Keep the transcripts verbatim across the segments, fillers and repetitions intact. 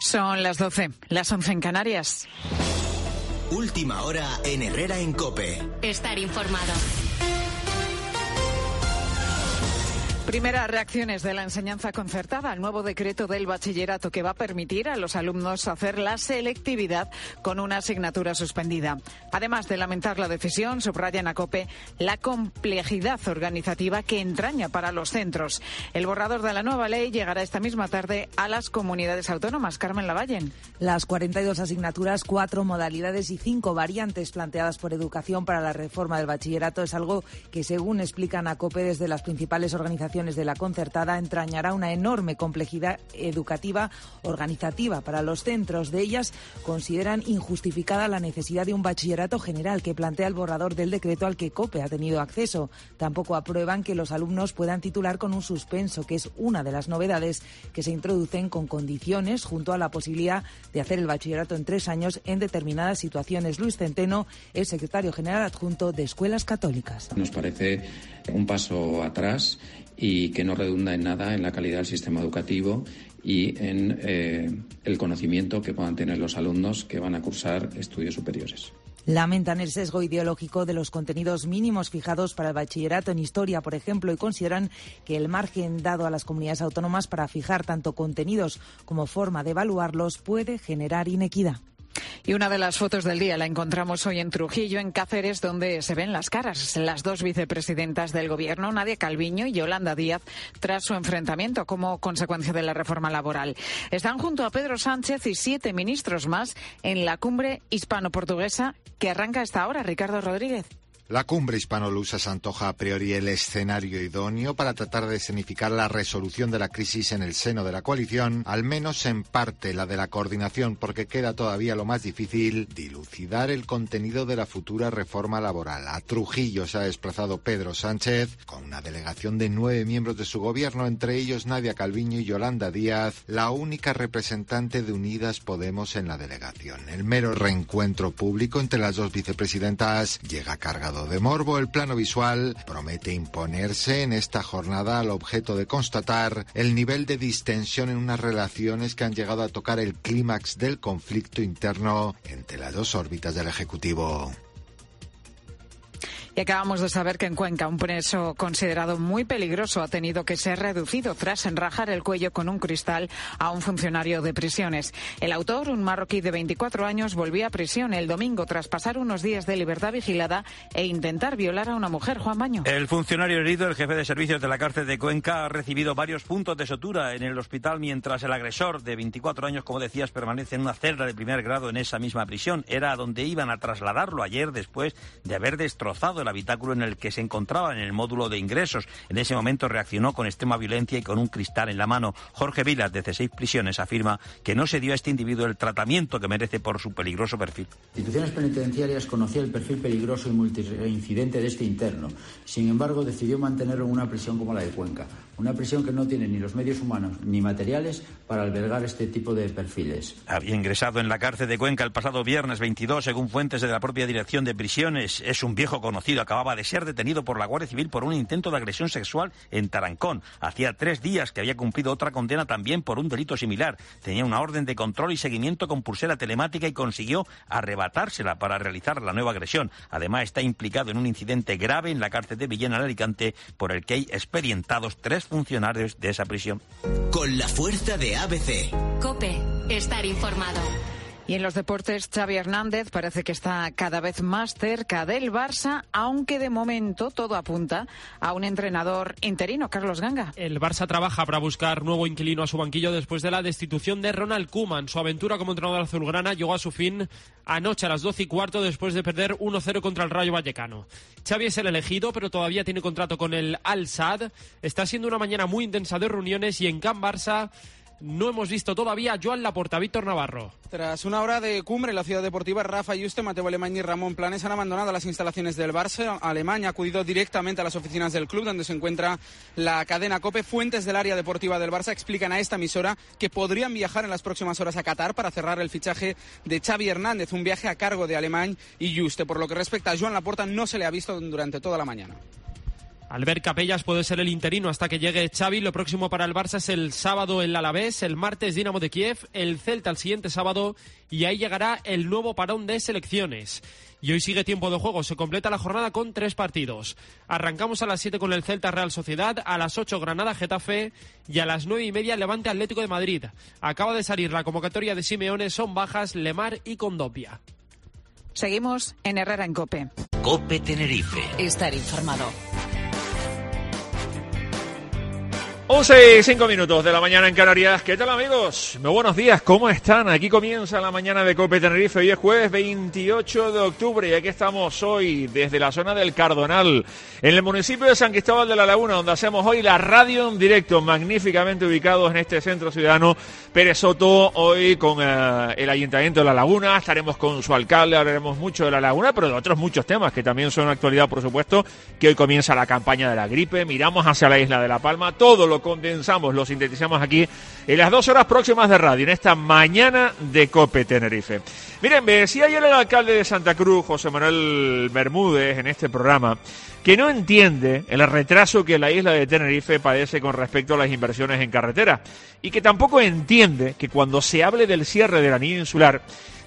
Son las doce, las once en Canarias. Última hora en Herrera en COPE. Estar informado. Primeras reacciones de la enseñanza concertada al nuevo decreto del bachillerato que va a permitir a los alumnos hacer la selectividad con una asignatura suspendida. Además de lamentar la decisión, subrayan a COPE la complejidad organizativa que entraña para los centros. El borrador de la nueva ley llegará esta misma tarde a las comunidades autónomas. Carmen Lavallen. Las cuarenta y dos asignaturas, cuatro modalidades y cinco variantes planteadas por Educación para la reforma del bachillerato es algo que, según explican a COPE desde las principales organizaciones de la concertada, entrañará una enorme complejidad educativa organizativa para los centros. De ellas, consideran injustificada la necesidad de un bachillerato general que plantea el borrador del decreto al que COPE ha tenido acceso. Tampoco aprueban que los alumnos puedan titular con un suspenso, que es una de las novedades que se introducen con condiciones, junto a la posibilidad de hacer el bachillerato en tres años en determinadas situaciones. Luis Centeno es secretario general adjunto de Escuelas Católicas. Nos parece un paso atrás y que no redunda en nada en la calidad del sistema educativo y en eh, el conocimiento que puedan tener los alumnos que van a cursar estudios superiores. Lamentan el sesgo ideológico de los contenidos mínimos fijados para el bachillerato en historia, por ejemplo, y consideran que el margen dado a las comunidades autónomas para fijar tanto contenidos como forma de evaluarlos puede generar inequidad. Y una de las fotos del día la encontramos hoy en Trujillo, en Cáceres, donde se ven las caras, las dos vicepresidentas del Gobierno, Nadia Calviño y Yolanda Díaz, tras su enfrentamiento como consecuencia de la reforma laboral. Están junto a Pedro Sánchez y siete ministros más en la cumbre hispano-portuguesa que arranca a esta hora. Ricardo Rodríguez. La cumbre hispano-lusa se antoja a priori el escenario idóneo para tratar de escenificar la resolución de la crisis en el seno de la coalición, al menos en parte la de la coordinación, porque queda todavía lo más difícil, dilucidar el contenido de la futura reforma laboral. A Trujillo se ha desplazado Pedro Sánchez con una delegación de nueve miembros de su gobierno, entre ellos Nadia Calviño y Yolanda Díaz, la única representante de Unidas Podemos en la delegación. El mero reencuentro público entre las dos vicepresidentas llega cargado de morbo. El plano visual promete imponerse en esta jornada al objeto de constatar el nivel de distensión en unas relaciones que han llegado a tocar el clímax del conflicto interno entre las dos órbitas del Ejecutivo. Y acabamos de saber que en Cuenca un preso considerado muy peligroso ha tenido que ser reducido tras enrajar el cuello con un cristal a un funcionario de prisiones. El autor, un marroquí de veinticuatro años, volvió a prisión el domingo tras pasar unos días de libertad vigilada e intentar violar a una mujer. Juan Baño. El funcionario herido, el jefe de servicios de la cárcel de Cuenca, ha recibido varios puntos de sutura en el hospital, mientras el agresor de veinticuatro años, como decías, permanece en una celda de primer grado en esa misma prisión. Era a donde iban a trasladarlo ayer después de haber destrozado el habitáculo en el que se encontraba en el módulo de ingresos. En ese momento reaccionó con extrema violencia y con un cristal en la mano. Jorge Vilas, de C seis Prisiones, afirma que no se dio a este individuo el tratamiento que merece por su peligroso perfil. Instituciones penitenciarias conocía el perfil peligroso y multireincidente de este interno. Sin embargo, decidió mantenerlo en una prisión como la de Cuenca. Una prisión que no tiene ni los medios humanos ni materiales para albergar este tipo de perfiles. Había ingresado en la cárcel de Cuenca el pasado viernes veintidós, según fuentes de la propia Dirección de Prisiones. Es un viejo conocido. Acababa de ser detenido por la Guardia Civil por un intento de agresión sexual en Tarancón. Hacía tres días que había cumplido otra condena también por un delito similar. Tenía una orden de control y seguimiento con pulsera telemática y consiguió arrebatársela para realizar la nueva agresión. Además, está implicado en un incidente grave en la cárcel de Villena, en Alicante, por el que hay expedientados tres funcionarios de esa prisión. Con la fuerza de A B C. COPE. Estar informado. Y en los deportes, Xavi Hernández parece que está cada vez más cerca del Barça, aunque de momento todo apunta a un entrenador interino, Carlos Ganga. El Barça trabaja para buscar nuevo inquilino a su banquillo después de la destitución de Ronald Koeman. Su aventura como entrenador azulgrana llegó a su fin anoche a las doce y cuarto después de perder uno cero contra el Rayo Vallecano. Xavi es el elegido, pero todavía tiene contrato con el Al-Sadd. Está siendo una mañana muy intensa de reuniones y en Can Barça no hemos visto todavía a Joan Laporta. Víctor Navarro. Tras una hora de cumbre en la ciudad deportiva, Rafa Yuste, Mateo Alemany y Ramón Planes han abandonado las instalaciones del Barça. Alemany ha acudido directamente a las oficinas del club, donde se encuentra la cadena COPE. Fuentes del área deportiva del Barça explican a esta emisora que podrían viajar en las próximas horas a Qatar para cerrar el fichaje de Xavi Hernández, un viaje a cargo de Alemany y Yuste. Por lo que respecta a Joan Laporta, no se le ha visto durante toda la mañana. Albert Capellas puede ser el interino hasta que llegue Xavi. Lo próximo para el Barça es el sábado el Alavés, el martes Dinamo de Kiev, el Celta el siguiente sábado y ahí llegará el nuevo parón de selecciones. Y hoy sigue tiempo de juego, se completa la jornada con tres partidos. Arrancamos a las siete con el Celta Real Sociedad, a las ocho Granada Getafe y a las nueve y media Levante Atlético de Madrid. Acaba de salir la convocatoria de Simeone, son bajas Lemar y Condopia. Seguimos en Herrera en COPE. COPE Tenerife. Estar informado. once y cinco minutos de la mañana en Canarias. ¿Qué tal, amigos? Muy buenos días, ¿cómo están? Aquí comienza la mañana de COPE Tenerife. Hoy es jueves veintiocho de octubre y aquí estamos hoy desde la zona del Cardonal, en el municipio de San Cristóbal de la Laguna, donde hacemos hoy la radio en directo, magníficamente ubicados en este centro ciudadano Pérez Soto, hoy con uh, el Ayuntamiento de La Laguna. Estaremos con su alcalde, hablaremos mucho de La Laguna, pero de otros muchos temas que también son actualidad, por supuesto, que hoy comienza la campaña de la gripe, miramos hacia la isla de La Palma, todo lo condensamos, lo sintetizamos aquí en las dos horas próximas de radio, en esta mañana de COPE Tenerife. Miren, me decía ayer el alcalde de Santa Cruz, José Manuel Bermúdez, en este programa, que no entiende el retraso que la isla de Tenerife padece con respecto a las inversiones en carretera y que tampoco entiende que cuando se hable del cierre del anillo insular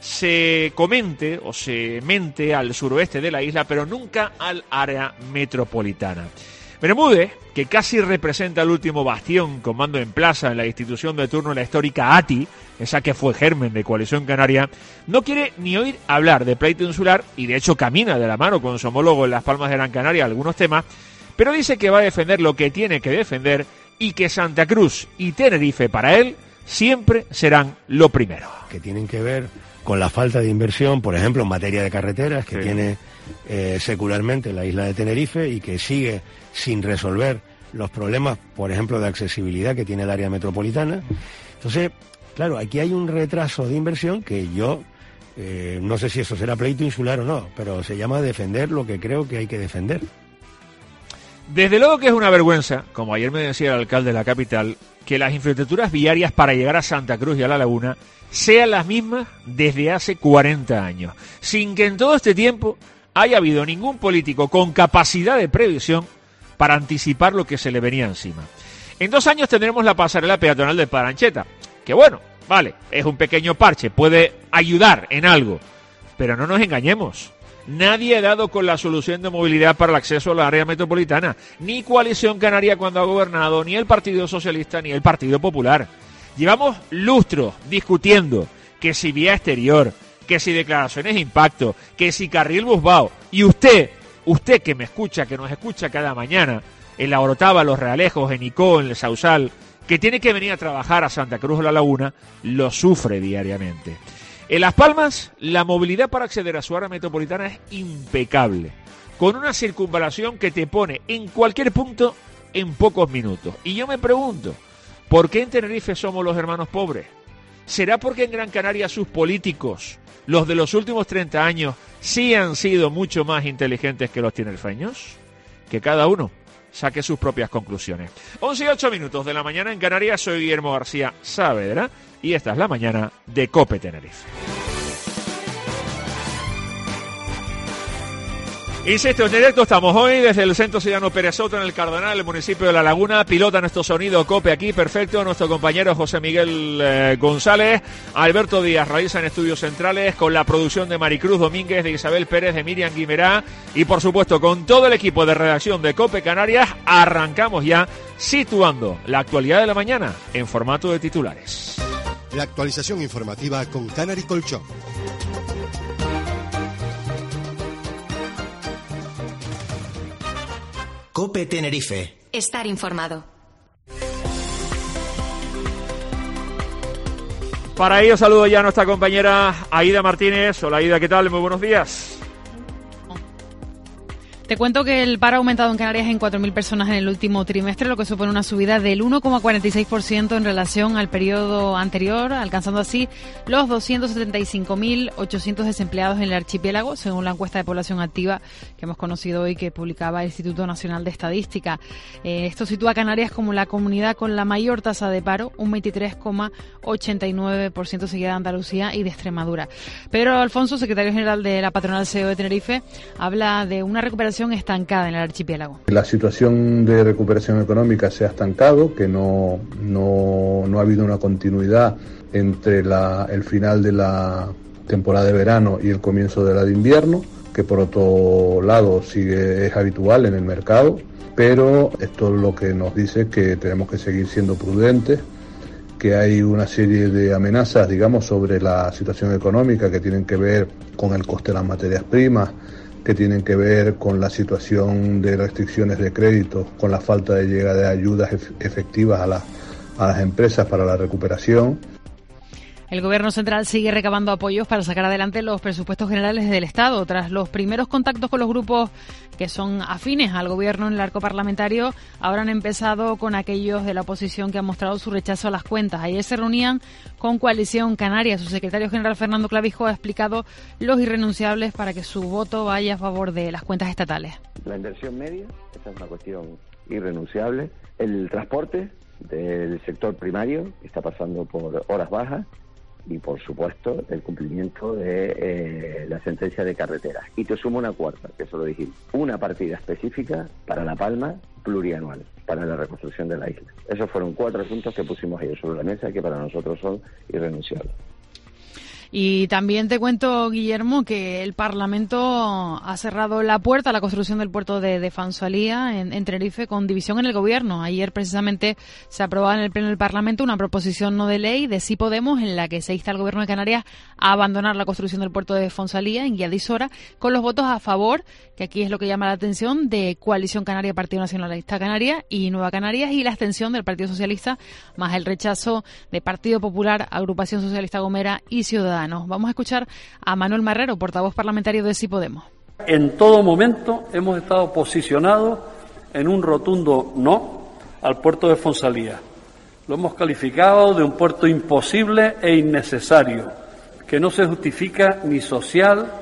se comente o se mente al suroeste de la isla, pero nunca al área metropolitana. Bermúdez, que casi representa el último bastión con mando en plaza en la institución de turno, la histórica A T I, esa que fue germen de Coalición Canaria, no quiere ni oír hablar de pleito insular y de hecho camina de la mano con su homólogo en Las Palmas de Gran Canaria algunos temas, pero dice que va a defender lo que tiene que defender y que Santa Cruz y Tenerife para él siempre serán lo primero. Que tienen que ver con la falta de inversión, por ejemplo, en materia de carreteras, que sí. tiene eh, secularmente la isla de Tenerife y que sigue sin resolver los problemas, por ejemplo, de accesibilidad que tiene el área metropolitana. Entonces, claro, aquí hay un retraso de inversión que yo, eh, no sé si eso será pleito insular o no, pero se llama defender lo que creo que hay que defender. Desde luego que es una vergüenza, como ayer me decía el alcalde de la capital, que las infraestructuras viarias para llegar a Santa Cruz y a La Laguna sean las mismas desde hace cuarenta años, sin que en todo este tiempo haya habido ningún político con capacidad de previsión para anticipar lo que se le venía encima. En dos años tendremos la pasarela peatonal de Parancheta, que bueno, vale, es un pequeño parche, puede ayudar en algo, pero no nos engañemos. Nadie ha dado con la solución de movilidad para el acceso a la área metropolitana, ni Coalición Canaria cuando ha gobernado, ni el Partido Socialista, ni el Partido Popular. Llevamos lustros discutiendo que si vía exterior, que si declaraciones de impacto, que si carril busbao, y usted, usted que me escucha, que nos escucha cada mañana, en La Orotava, Los Realejos, en Icó, en el Sausal, que tiene que venir a trabajar a Santa Cruz o La Laguna, lo sufre diariamente. En Las Palmas, la movilidad para acceder a su área metropolitana es impecable, con una circunvalación que te pone en cualquier punto en pocos minutos. Y yo me pregunto, ¿por qué en Tenerife somos los hermanos pobres? ¿Será porque en Gran Canaria sus políticos, los de los últimos treinta años, sí han sido mucho más inteligentes que los tinerfeños? Que cada uno saque sus propias conclusiones. once y ocho minutos de la mañana en Canarias, soy Guillermo García Saavedra y esta es la mañana de COPE Tenerife. Insisto, en directo estamos hoy desde el Centro Ciudadano Pérez Soto en el Cardonal, el municipio de La Laguna. Pilota nuestro sonido COPE aquí, perfecto. Nuestro compañero José Miguel eh, González. Alberto Díaz realiza en estudios centrales con la producción de Maricruz Domínguez, de Isabel Pérez, de Miriam Guimerá y por supuesto con todo el equipo de redacción de COPE Canarias. Arrancamos ya situando la actualidad de la mañana en formato de titulares. La actualización informativa con Canary Colchón. COPE Tenerife. Estar informado. Para ello saludo ya a nuestra compañera Aida Martínez. Hola Aida, ¿qué tal? Muy buenos días. Te cuento que el paro ha aumentado en Canarias en cuatro mil personas en el último trimestre, lo que supone una subida del uno coma cuarenta y seis por ciento en relación al periodo anterior, alcanzando así los doscientos setenta y cinco mil ochocientos desempleados en el archipiélago, según la encuesta de población activa que hemos conocido hoy que publicaba el Instituto Nacional de Estadística. Eh, esto sitúa a Canarias como la comunidad con la mayor tasa de paro, un veintitrés coma ochenta y nueve por ciento, seguida de Andalucía y de Extremadura. Pedro Alfonso, secretario general de la patronal C E O de Tenerife, habla de una recuperación recuperación estancada en el archipiélago. La situación de recuperación económica se ha estancado, que no, no, no ha habido una continuidad entre la, el final de la temporada de verano y el comienzo de la de invierno, que por otro lado sigue, es habitual en el mercado, pero esto es lo que nos dice que tenemos que seguir siendo prudentes, que hay una serie de amenazas, digamos, sobre la situación económica que tienen que ver con el coste de las materias primas, que tienen que ver con la situación de restricciones de crédito, con la falta de llegada de ayudas efectivas a, la, a las empresas para la recuperación. El Gobierno central sigue recabando apoyos para sacar adelante los presupuestos generales del Estado. Tras los primeros contactos con los grupos que son afines al Gobierno en el arco parlamentario, ahora han empezado con aquellos de la oposición que han mostrado su rechazo a las cuentas. Ayer se reunían con Coalición Canaria. Su secretario general, Fernando Clavijo, ha explicado los irrenunciables para que su voto vaya a favor de las cuentas estatales. La inversión media, esa es una cuestión irrenunciable. El transporte del sector primario está pasando por horas bajas. Y, por supuesto, el cumplimiento de eh, la sentencia de carreteras. Y te sumo una cuarta, que eso lo dijimos, una partida específica para La Palma plurianual, para la reconstrucción de la isla. Esos fueron cuatro puntos que pusimos ayer sobre la mesa que para nosotros son irrenunciables. Y también te cuento, Guillermo, que el Parlamento ha cerrado la puerta a la construcción del puerto de, de Fonsalía en, en Tenerife con división en el Gobierno. Ayer precisamente se aprobaba en el Pleno del Parlamento una proposición no de ley de Sí Podemos en la que se insta al Gobierno de Canarias a abandonar la construcción del puerto de Fonsalía en Guía de Isora, con los votos a favor, que aquí es lo que llama la atención, de Coalición Canaria, Partido Nacionalista Canaria y Nueva Canarias, y la abstención del Partido Socialista, más el rechazo de Partido Popular, Agrupación Socialista Gomera y Ciudadanos. Vamos a escuchar a Manuel Marrero, portavoz parlamentario de Sí Podemos. En todo momento hemos estado posicionados en un rotundo no al puerto de Fonsalía. Lo hemos calificado de un puerto imposible e innecesario, que no se justifica ni social,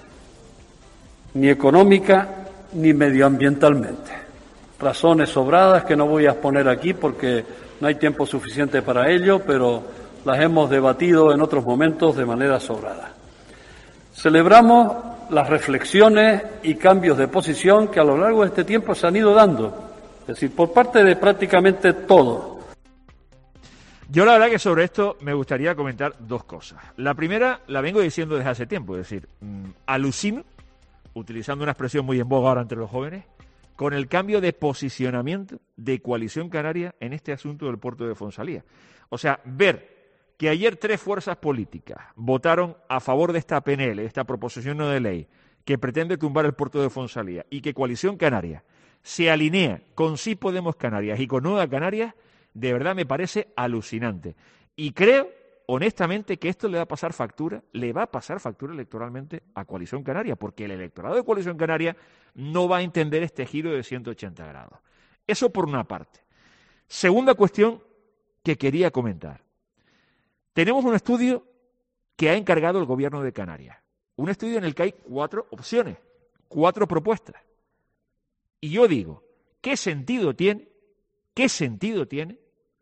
ni económica, ni medioambientalmente. Razones sobradas que no voy a exponer aquí porque no hay tiempo suficiente para ello, pero las hemos debatido en otros momentos de manera sobrada. Celebramos las reflexiones y cambios de posición que a lo largo de este tiempo se han ido dando, es decir, por parte de prácticamente todos. Yo la verdad que sobre esto me gustaría comentar dos cosas. La primera la vengo diciendo desde hace tiempo, es decir, mmm, alucino, utilizando una expresión muy en boga ahora entre los jóvenes, con el cambio de posicionamiento de Coalición Canaria en este asunto del puerto de Fonsalía. O sea, ver que ayer tres fuerzas políticas votaron a favor de esta P N L, de esta proposición no de ley, que pretende tumbar el puerto de Fonsalía, y que Coalición Canaria se alinea con Sí Podemos Canarias y con Nueva Canarias, de verdad me parece alucinante. Y creo, honestamente, que esto le va a pasar factura, le va a pasar factura electoralmente a Coalición Canaria, porque el electorado de Coalición Canaria no va a entender este giro de ciento ochenta grados. Eso por una parte. Segunda cuestión que quería comentar. Tenemos un estudio que ha encargado el Gobierno de Canarias. Un estudio en el que hay cuatro opciones, cuatro propuestas. Y yo digo, ¿qué sentido tiene, qué sentido tiene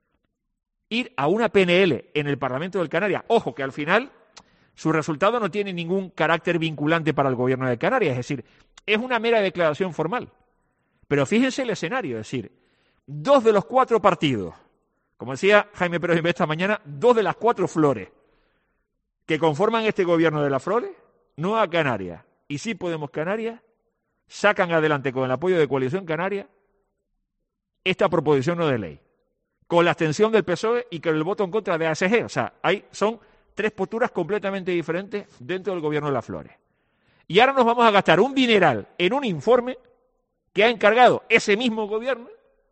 ir a una P N L en el Parlamento de Canarias? Ojo, que al final su resultado no tiene ningún carácter vinculante para el Gobierno de Canarias, es decir, es una mera declaración formal. Pero fíjense el escenario, es decir, dos de los cuatro partidos, como decía Jaime Pérez esta mañana, dos de las cuatro flores que conforman este gobierno de las flores, Nueva Canarias y Sí Podemos Canarias, sacan adelante con el apoyo de Coalición Canaria esta proposición no de ley, con la abstención del P S O E y con el voto en contra de A S G. O sea, hay, son tres posturas completamente diferentes dentro del gobierno de las flores. Y ahora nos vamos a gastar un dineral en un informe que ha encargado ese mismo gobierno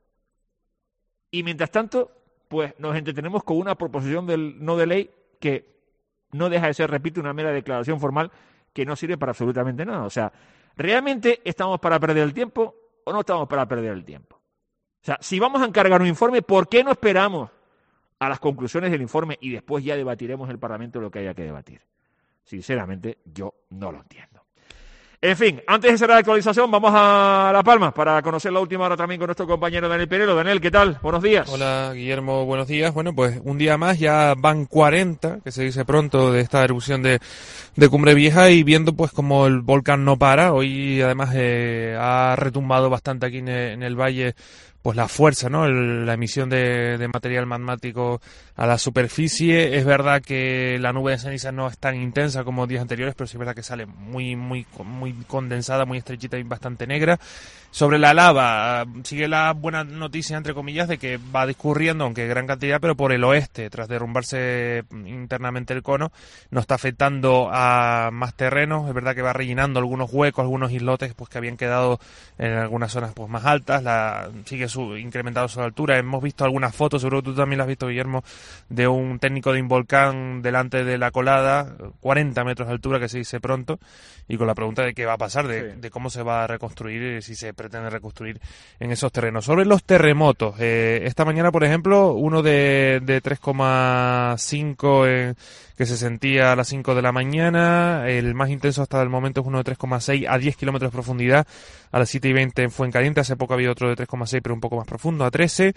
y mientras tanto pues nos entretenemos con una proposición del no de ley que no deja de ser, repito, una mera declaración formal que no sirve para absolutamente nada. O sea, ¿realmente estamos para perder el tiempo o no estamos para perder el tiempo? O sea, si vamos a encargar un informe, ¿por qué no esperamos a las conclusiones del informe y después ya debatiremos en el Parlamento lo que haya que debatir? Sinceramente, yo no lo entiendo. En fin, antes de cerrar la actualización, vamos a La Palma para conocer la última hora también con nuestro compañero Daniel Perelo. Daniel, ¿qué tal? Buenos días. Hola, Guillermo, buenos días. Bueno, pues un día más, ya van cuarenta, que se dice pronto, de esta erupción de, de Cumbre Vieja, y viendo pues como el volcán no para. Hoy además eh, ha retumbado bastante aquí en el, en el valle pues la fuerza, ¿no? El, la emisión de, de material magmático a la superficie. Es verdad que la nube de ceniza no es tan intensa como días anteriores, pero sí es verdad que sale muy, muy, muy condensada, muy estrechita y bastante negra. Sobre la lava, sigue la buena noticia, entre comillas, de que va discurriendo, aunque gran cantidad, pero por el oeste, tras derrumbarse internamente el cono, no está afectando a más terrenos. Es verdad que va rellenando algunos huecos, algunos islotes pues que habían quedado en algunas zonas pues más altas. La, sigue su, incrementado su altura. Hemos visto algunas fotos, seguro que tú también las has visto, Guillermo, de un técnico de Involcán delante de la colada, cuarenta metros de altura, que se dice pronto, y con la pregunta de qué va a pasar, de, sí. de cómo se va a reconstruir, si se pretende reconstruir en esos terrenos. Sobre los terremotos, eh, esta mañana, por ejemplo, uno de, de tres coma cinco eh, que se sentía a las cinco de la mañana, el más intenso hasta el momento es uno de tres coma seis a diez kilómetros de profundidad, a las siete y veinte en Fuencaliente. Hace poco había otro de tres coma seis, pero un poco más profundo, a trece,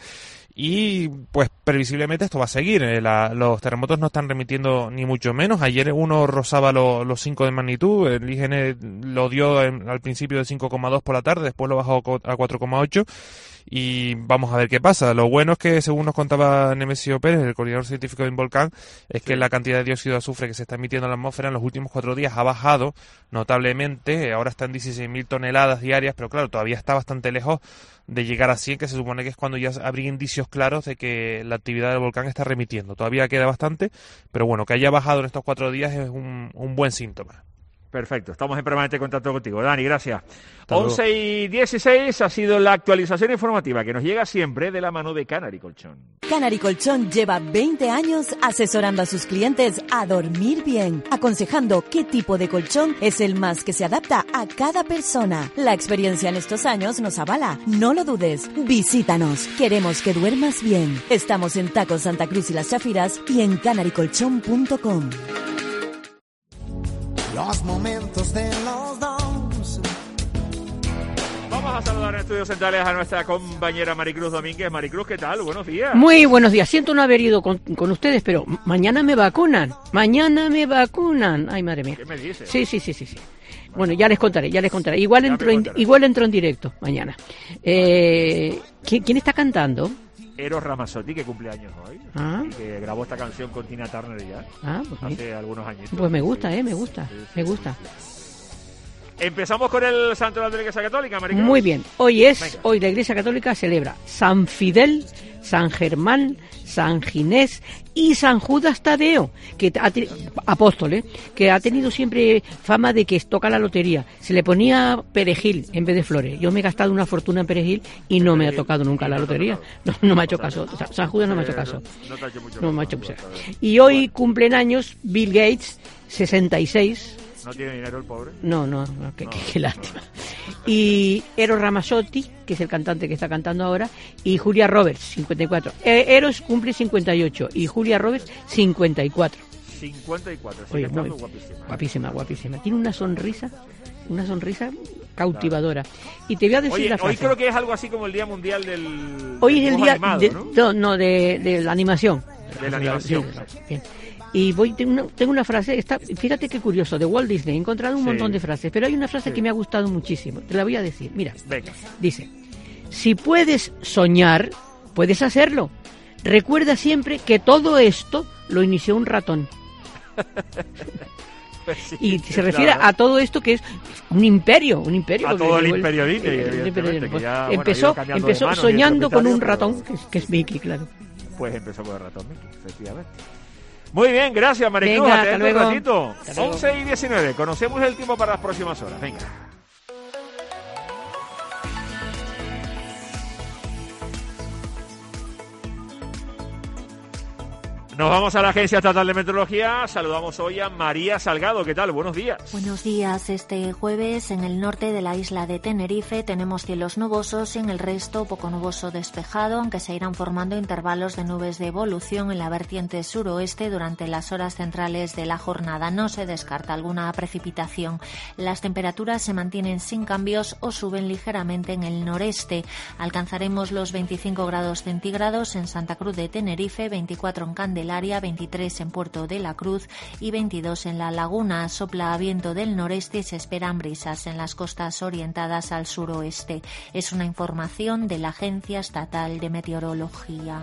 y pues previsiblemente esto va a seguir. Eh, la, los terremotos no están remitiendo ni mucho menos. Ayer uno rozaba lo, los cinco de magnitud, el I G N lo dio en, al principio de cinco coma dos por la tarde, después lo bajó a cuatro coma ocho, y vamos a ver qué pasa. Lo bueno es que, según nos contaba Nemesio Pérez, el coordinador científico de Involcán, es sí. que la cantidad de dióxido de azufre que se está emitiendo en la atmósfera en los últimos cuatro días ha bajado notablemente. Ahora está en dieciséis mil toneladas diarias, pero claro, todavía está bastante lejos de llegar a cien, que se supone que es cuando ya habría indicios claros de que la actividad del volcán está remitiendo. Todavía queda bastante, pero bueno, que haya bajado en estos cuatro días es un, un buen síntoma. Perfecto, estamos en permanente contacto contigo. Dani, gracias. once y dieciséis ha sido la actualización informativa que nos llega siempre de la mano de Canary Colchón. Canary Colchón lleva veinte años asesorando a sus clientes a dormir bien, aconsejando qué tipo de colchón es el más que se adapta a cada persona. La experiencia en estos años nos avala. No lo dudes, visítanos. Queremos que duermas bien. Estamos en Tacos Santa Cruz y Las Chafiras y en canary colchón punto com. Los momentos de los dos. Vamos a saludar en estudios centrales a nuestra compañera Maricruz Domínguez. Maricruz, ¿qué tal? Buenos días. Muy buenos días. Siento no haber ido con, con ustedes, pero mañana me vacunan. Mañana me vacunan. Ay, madre mía. ¿Qué me dices? Sí, sí, sí, sí, sí. Bueno, ya les contaré, ya les contaré. Igual entro en, igual entro en directo mañana. Eh, ¿quién, ¿Quién está cantando? Eros Ramazzotti, que cumple años hoy, ah. y que grabó esta canción con Tina Turner ya, ah, pues hace mira. algunos años. Pues me gusta, eh, me gusta, sí, sí, me gusta. Empezamos con el santo de la Iglesia Católica, Maricruz. Muy bien, hoy es, Venga. hoy la Iglesia Católica celebra San Fidel, San Germán, San Ginés y San Judas Tadeo, que ha te, apóstol, ¿eh? que ha tenido siempre fama de que toca la lotería. Se le ponía perejil en vez de flores. Yo me he gastado una fortuna en perejil y no me ha tocado nunca la lotería. No, no me ha hecho caso. San Judas no me ha hecho caso. No me ha hecho caso. Y hoy cumplen años Bill Gates, sesenta y seis. ¿No tiene dinero el pobre? No, no, no, qué, no, qué, qué lástima. Y Eros Ramazzotti, que es el cantante que está cantando ahora, y Julia Roberts, cincuenta y cuatro. Eh, Eros cumple cincuenta y ocho y Julia Roberts cincuenta y cuatro. cincuenta y cuatro, Oye, muy, guapísima. Guapísima, guapísima. Tiene una sonrisa, una sonrisa cautivadora. Y te voy a decir Oye, la frase. Hoy creo que es algo así como el Día Mundial del Hoy del es el día animado, de, ¿no? no, no de, de la animación. De la animación. Sí, bien. Y voy tengo una, tengo una frase, está, fíjate qué curioso, de Walt Disney. He encontrado un sí. montón de frases, pero hay una frase sí. que me ha gustado muchísimo. Te la voy a decir. Mira, Venga. Dice: si puedes soñar, puedes hacerlo. Recuerda siempre que todo esto lo inició un ratón. Pues sí, y se refiere claro. a todo esto que es un imperio, un imperio. A todo el imperio Disney, evidentemente. Pues, ya, empezó bueno, empezó manos, soñando con un pero... ratón, que es, que es Mickey, claro. Pues empezó con el ratón Mickey, efectivamente. Muy bien, gracias, Maricruz. Venga, hasta luego. un ratito. Hasta luego. once y diecinueve. Conocemos el tiempo para las próximas horas. Venga. Nos vamos a la Agencia Estatal de Meteorología. Saludamos hoy a María Salgado. ¿Qué tal? Buenos días. Buenos días. Este jueves en el norte de la isla de Tenerife tenemos cielos nubosos y en el resto poco nuboso despejado, aunque se irán formando intervalos de nubes de evolución en la vertiente suroeste durante las horas centrales de la jornada. No se descarta alguna precipitación. Las temperaturas se mantienen sin cambios o suben ligeramente en el noreste. Alcanzaremos los veinticinco grados centígrados en Santa Cruz de Tenerife, veinticuatro en Candelaria, veintitrés en Puerto de la Cruz y veintidós en La Laguna. Sopla viento del noreste y se esperan brisas en las costas orientadas al suroeste. Es una información de la Agencia Estatal de Meteorología.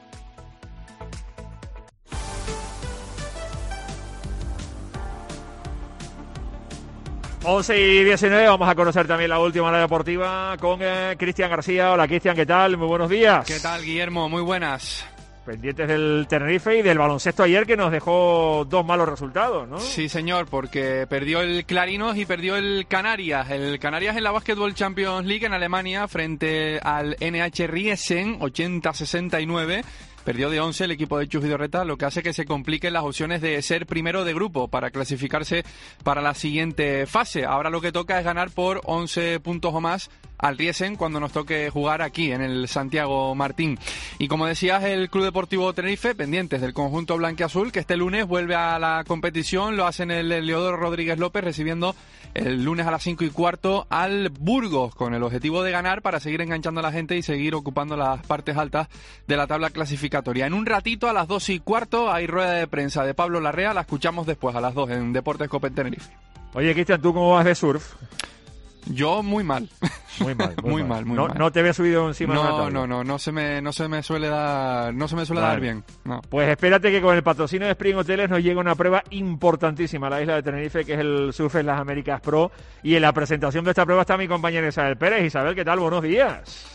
once y diecinueve, vamos a conocer también la última hora deportiva con eh, Cristian García. Hola Cristian, ¿qué tal? Muy buenos días. ¿Qué tal, Guillermo? Muy buenas. Pendientes del Tenerife y del baloncesto ayer, que nos dejó dos malos resultados, ¿no? Sí, señor, porque perdió el Clarinos y perdió el Canarias. El Canarias en la Basketball Champions League en Alemania frente al N H Riesen, ochenta a sesenta y nueve. Perdió de once el equipo de Chus Vidorreta, lo que hace que se compliquen las opciones de ser primero de grupo para clasificarse para la siguiente fase. Ahora lo que toca es ganar por once puntos o más al Riesen cuando nos toque jugar aquí en el Santiago Martín. Y como decías, el Club Deportivo Tenerife, pendientes del conjunto blanquiazul, que este lunes vuelve a la competición, lo hacen el Leodoro Rodríguez López, recibiendo el lunes a las cinco y cuarto al Burgos, con el objetivo de ganar para seguir enganchando a la gente y seguir ocupando las partes altas de la tabla clasificatoria. En un ratito, a las dos y cuarto, hay rueda de prensa de Pablo Larrea, la escuchamos después a las dos en Deportes Copa en Tenerife. Oye, Cristian, ¿tú cómo vas de surf? Yo muy mal. Muy mal, muy, muy mal. mal, muy no, mal. No te había subido encima no, de una tabla. No, no, no, se me, no se me suele dar, no se me suele vale. dar bien. No. Pues espérate que con el patrocinio de Spring Hoteles nos llega una prueba importantísima a la isla de Tenerife, que es el Surf en las Américas Pro. Y en la presentación de esta prueba está mi compañera Isabel Pérez. Isabel, ¿qué tal? Buenos días.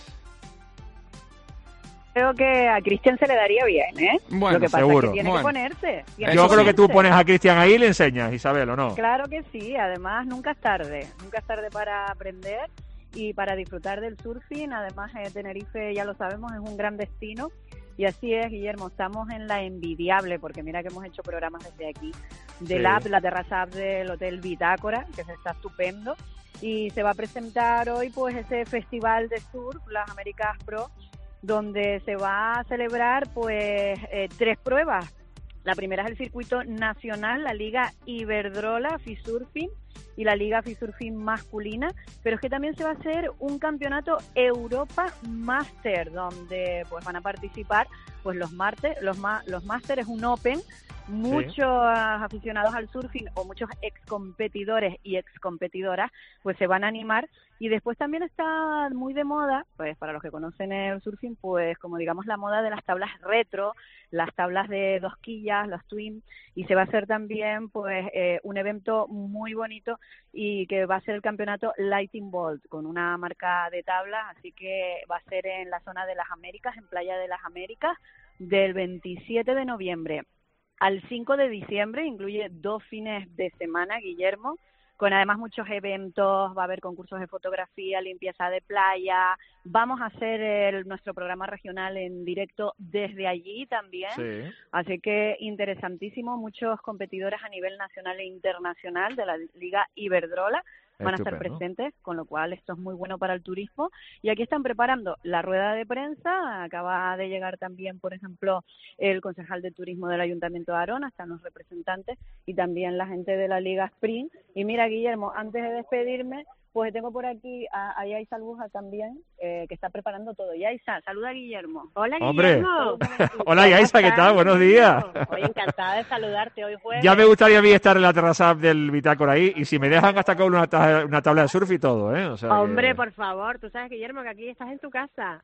Creo que a Cristian se le daría bien, ¿eh? Bueno, lo que pasa seguro. es que tiene bueno. que ponerse. Tiene Yo que creo ponerse. que tú pones a Cristian ahí y le enseñas, Isabel, ¿o no? Claro que sí, además nunca es tarde, nunca es tarde para aprender y para disfrutar del surfing. Además, eh, Tenerife, ya lo sabemos, es un gran destino. Y así es, Guillermo, estamos en la envidiable, porque mira que hemos hecho programas desde aquí, del Sí. app, la terraza app del Hotel Bitácora, que se está estupendo. Y se va a presentar hoy pues ese festival de surf, las Américas Pro, donde se va a celebrar pues eh, tres pruebas. La primera es el circuito nacional, la Liga Iberdrola Fisurfing y la Liga Fisurfing masculina, pero es que también se va a hacer un campeonato Europa Master, donde pues van a participar pues los Marte, los ma, los Master es un Open. Muchos sí. aficionados al surfing o muchos ex competidores y ex competidoras pues se van a animar. Y después también está muy de moda, pues para los que conocen el surfing, pues como digamos la moda de las tablas retro, las tablas de dos quillas, los twin, y se va a hacer también pues eh, un evento muy bonito y que va a ser el campeonato Lightning Bolt con una marca de tablas, así que va a ser en la zona de las Américas, en Playa de las Américas, del veintisiete de noviembre al cinco de diciembre, incluye dos fines de semana, Guillermo, con además muchos eventos, va a haber concursos de fotografía, limpieza de playa, vamos a hacer el, nuestro programa regional en directo desde allí también, sí. Así que interesantísimo, muchos competidores a nivel nacional e internacional de la Liga Iberdrola van Estupendo. a estar presentes, con lo cual esto es muy bueno para el turismo. Y aquí están preparando la rueda de prensa, acaba de llegar también, por ejemplo, el concejal de turismo del Ayuntamiento de Arona, están los representantes y también la gente de la Liga Sprint. Y mira, Guillermo, antes de despedirme, pues tengo por aquí a, a Yaisa Albuja también, eh, que está preparando todo. Yaisa, saluda a Guillermo. Hola, Hombre. Guillermo. Hola, Yaisa, ¿qué tal? Buenos días. Hoy encantada de saludarte hoy jueves. Ya me gustaría a mí estar en la terraza del Bitácora ahí, y si me dejan hasta con una, ta una tabla de surf y todo, ¿eh? O sea Hombre, que... por favor, tú sabes, Guillermo, que aquí estás en tu casa.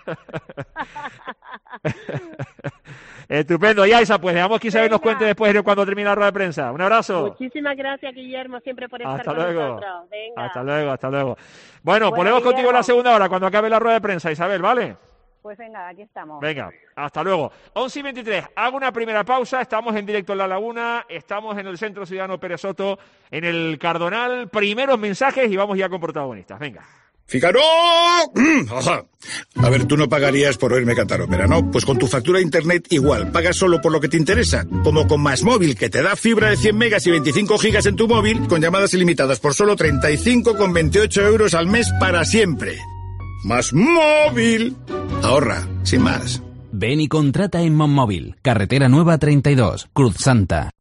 Estupendo, Yaisa, pues dejamos que Isabel nos cuente después de cuando termine la rueda de prensa. Un abrazo. Muchísimas gracias, Guillermo, siempre por estar hasta con luego. nosotros. Venga. Hasta luego, hasta luego. Bueno, Bueno, ponemos contigo Guillermo. la segunda hora cuando acabe la rueda de prensa, Isabel, ¿vale? Pues venga, aquí estamos. Venga, hasta luego. once y veintitrés, hago una primera pausa, estamos en directo en La Laguna, estamos en el Centro Ciudadano Pérez Soto, en el Cardonal, primeros mensajes y vamos ya con protagonistas, venga. ¡Fígaro! Ajá. A ver, tú no pagarías por oírme cantar ópera, ¿no? Pues con tu factura de internet igual, pagas solo por lo que te interesa. Como con Más Móvil, que te da fibra de cien megas y veinticinco gigas en tu móvil, con llamadas ilimitadas por solo treinta y cinco con veintiocho euros al mes para siempre. Más Móvil. Ahorra, sin más. Ven y contrata en Monmóvil. Carretera Nueva treinta y dos, Cruz Santa.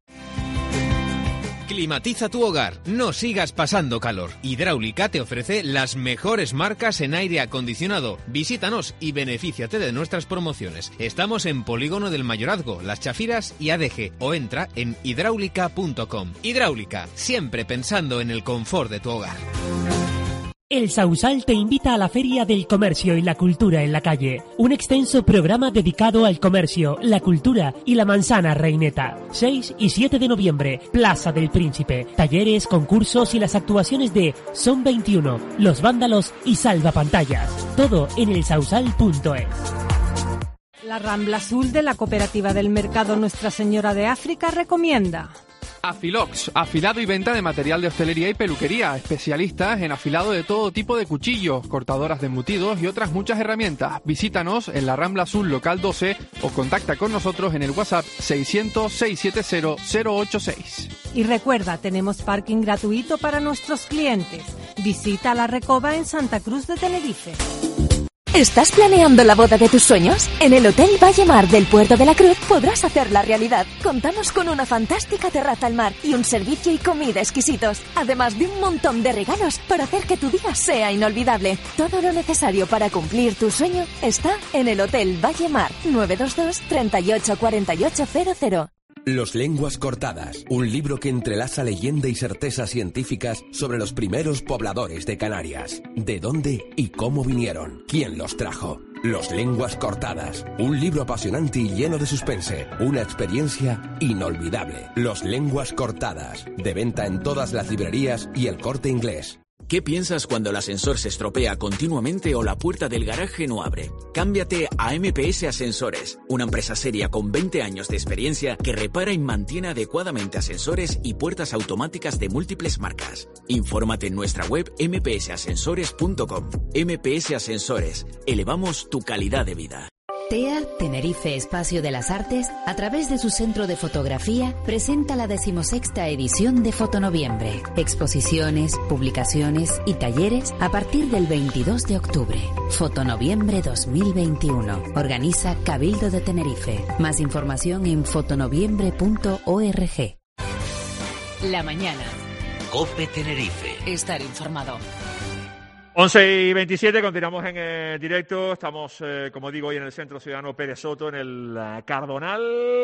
Climatiza tu hogar, no sigas pasando calor. Hidráulica te ofrece las mejores marcas en aire acondicionado. Visítanos y benefíciate de nuestras promociones. Estamos en Polígono del Mayorazgo, Las Chafiras y A D G, o entra en hidráulica punto com. Hidráulica, siempre pensando en el confort de tu hogar. El Sausal te invita a la Feria del Comercio y la Cultura en la Calle, un extenso programa dedicado al comercio, la cultura y la manzana reineta. seis y siete de noviembre, Plaza del Príncipe. Talleres, concursos y las actuaciones de Son veintiuno, Los Vándalos y Salvapantallas. Todo en el sausal punto es. La Rambla Azul de la Cooperativa del Mercado Nuestra Señora de África recomienda Afilox, afilado y venta de material de hostelería y peluquería, especialistas en afilado de todo tipo de cuchillos, cortadoras de embutidos y otras muchas herramientas. Visítanos en la Rambla Azul local doce o contacta con nosotros en el WhatsApp seiscientos, seiscientos setenta, cero ocho seis. Y recuerda, tenemos parking gratuito para nuestros clientes. Visita La Recoba en Santa Cruz de Tenerife. ¿Estás planeando la boda de tus sueños? En el Hotel Valle Mar del Puerto de la Cruz podrás hacerla realidad. Contamos con una fantástica terraza al mar y un servicio y comida exquisitos, además de un montón de regalos para hacer que tu día sea inolvidable. Todo lo necesario para cumplir tu sueño está en el Hotel Valle Mar, nueve dos dos, treinta y ocho, cuarenta y ocho cero cero. Los Lenguas Cortadas, un libro que entrelaza leyenda y certezas científicas sobre los primeros pobladores de Canarias. ¿De dónde y cómo vinieron? ¿Quién los trajo? Los Lenguas Cortadas, un libro apasionante y lleno de suspense, una experiencia inolvidable. Los Lenguas Cortadas, de venta en todas las librerías y El Corte Inglés. ¿Qué piensas cuando el ascensor se estropea continuamente o la puerta del garaje no abre? Cámbiate a M P S Ascensores, una empresa seria con veinte años de experiencia que repara y mantiene adecuadamente ascensores y puertas automáticas de múltiples marcas. Infórmate en nuestra web eme pe ese ascensores punto com. M P S Ascensores, elevamos tu calidad de vida. T E A Tenerife Espacio de las Artes, a través de su centro de fotografía, presenta la decimosexta edición de Fotonoviembre. Exposiciones, publicaciones y talleres a partir del veintidós de octubre. Fotonoviembre dos mil veintiuno. Organiza Cabildo de Tenerife. Más información en fotonoviembre punto org. La mañana. COPE Tenerife. Estar informado. once y veintisiete, continuamos en el directo. Estamos, eh, como digo, hoy en el Centro Ciudadano Pérez Soto, en el uh, Cardonal.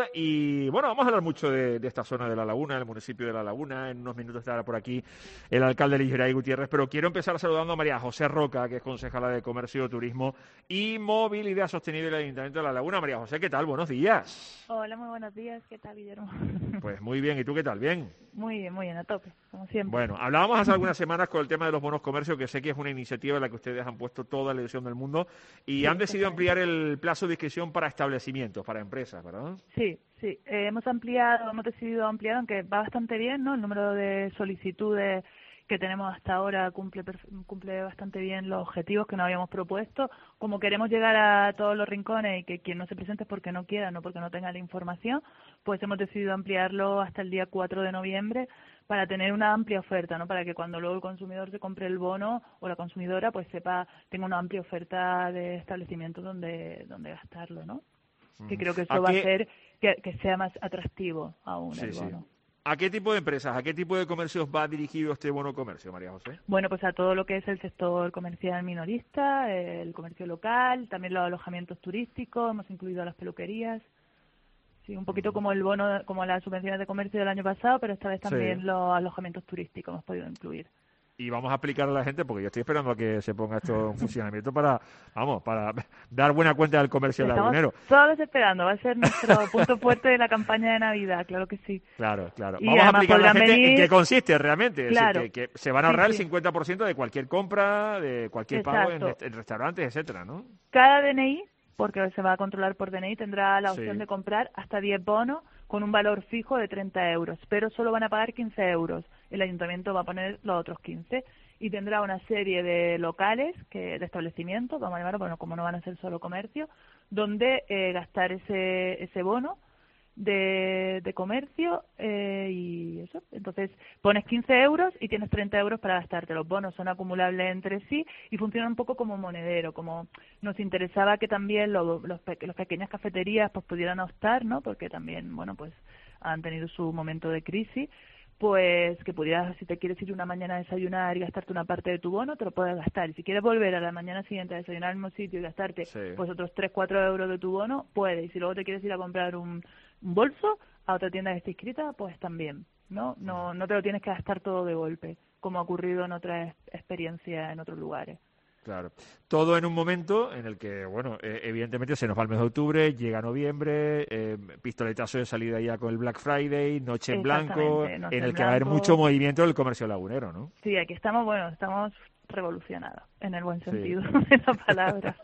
Y bueno, vamos a hablar mucho de, de esta zona de La Laguna, el municipio de La Laguna. En unos minutos estará por aquí el alcalde Ligeray Gutiérrez. Pero quiero empezar saludando a María José Roca, que es concejala de Comercio, Turismo y Movilidad Sostenible del Ayuntamiento de La Laguna. María José, ¿qué tal? Buenos días. Hola, muy buenos días. ¿Qué tal, Guillermo? Pues muy bien. ¿Y tú qué tal? ¿Bien? Muy bien, muy bien, a tope, como siempre. Bueno, hablábamos hace algunas semanas con el tema de los bonos comercio, que sé que es una iniciativa en la que ustedes han puesto toda la ilusión del mundo y sí, han decidido ampliar el plazo de inscripción para establecimientos, para empresas, ¿verdad? Sí, sí, eh, hemos ampliado, hemos decidido ampliar, aunque va bastante bien, ¿no? El número de solicitudes que tenemos hasta ahora cumple cumple bastante bien los objetivos que nos habíamos propuesto. Como queremos llegar a todos los rincones y que quien no se presente es porque no quiera, no porque no tenga la información, pues hemos decidido ampliarlo hasta el día cuatro de noviembre para tener una amplia oferta, ¿no? Para que cuando luego el consumidor se compre el bono o la consumidora, pues sepa, tenga una amplia oferta de establecimientos donde donde gastarlo, ¿no? Mm. Que creo que eso va a hacer que, que sea más atractivo aún sí, el bono. Sí. ¿A qué tipo de empresas, a qué tipo de comercios va dirigido este bono comercio, María José? Bueno, pues a todo lo que es el sector comercial minorista, el comercio local, también los alojamientos turísticos, hemos incluido a las peluquerías. Sí, un poquito como el bono, como las subvenciones de comercio del año pasado, pero esta vez también sí. Los alojamientos turísticos hemos podido incluir. Y vamos a explicar a la gente, porque yo estoy esperando a que se ponga esto en funcionamiento para, vamos, para dar buena cuenta del comercio lagunero. Todos esperando, va a ser nuestro punto fuerte de la campaña de Navidad, claro que sí. Claro, claro. Y vamos a explicar a la gente venir... en qué consiste realmente. Claro. Es decir, que, que se van a ahorrar sí, sí. el cincuenta por ciento de cualquier compra, de cualquier Exacto. pago en, en restaurantes, etcétera, ¿no? Cada D N I, porque se va a controlar por D N I, tendrá la opción sí. de comprar hasta diez bonos con un valor fijo de treinta euros, pero solo van a pagar quince euros. El ayuntamiento va a poner los otros quince. y tendrá una serie de locales, que de establecimientos, vamos a llamarlo, bueno, como no van a ser solo comercio, donde eh, gastar ese ese bono de, de comercio eh, y eso. Entonces pones quince euros y tienes treinta euros para gastarte. Los bonos son acumulables entre sí y funcionan un poco como monedero, como nos interesaba que también los, los, pe las pequeñas cafeterías pues pudieran optar, ¿no? Porque también, bueno, pues han tenido su momento de crisis, pues que pudieras, si te quieres ir una mañana a desayunar y gastarte una parte de tu bono, te lo puedes gastar. Y si quieres volver a la mañana siguiente a desayunar al mismo sitio y gastarte sí. pues otros tres, cuatro euros de tu bono, puedes. Y si luego te quieres ir a comprar un, un bolso a otra tienda que esté inscrita, pues también, ¿no? No, no te lo tienes que gastar todo de golpe, como ha ocurrido en otras experiencias en otros lugares. Claro. Todo en un momento en el que, bueno, eh, evidentemente se nos va el mes de octubre, llega noviembre, eh, pistoletazo de salida ya con el Black Friday, noche en blanco, en el que va a haber mucho movimiento del comercio lagunero, ¿no? Sí, aquí estamos, bueno, estamos revolucionados, en el buen sentido sí. de la palabra.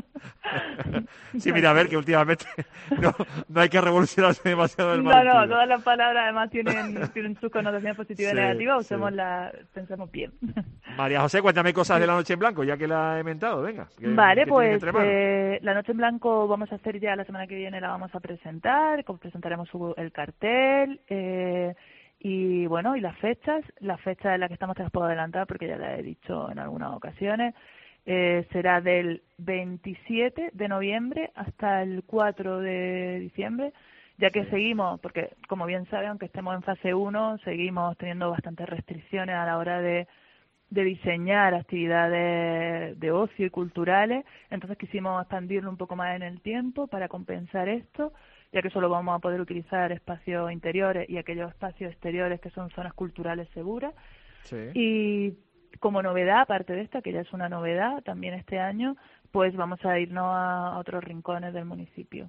Sí, mira, a ver, que últimamente no, no hay que revolucionarse demasiado del No, mal no, sentido. todas las palabras además tienen, tienen sus connotaciones positivas sí, y negativas, usemos sí. la, pensemos bien. María José, cuéntame cosas de la Noche en Blanco, ya que la he inventado, venga. Que, vale, que pues eh, la Noche en Blanco vamos a hacer ya la semana que viene, la vamos a presentar, presentaremos su, el cartel, eh, y bueno, y las fechas, la fecha en la que estamos te las puedo adelantar porque ya la he dicho en algunas ocasiones, eh, será del veintisiete de noviembre hasta el cuatro de diciembre, ya que sí. seguimos, porque como bien saben, aunque estemos en fase uno, seguimos teniendo bastantes restricciones a la hora de, de diseñar actividades de ocio y culturales, entonces quisimos expandirlo un poco más en el tiempo para compensar esto, ya que solo vamos a poder utilizar espacios interiores y aquellos espacios exteriores que son zonas culturales seguras. Sí. Y como novedad, aparte de esta, que ya es una novedad, también este año, pues vamos a irnos a otros rincones del municipio.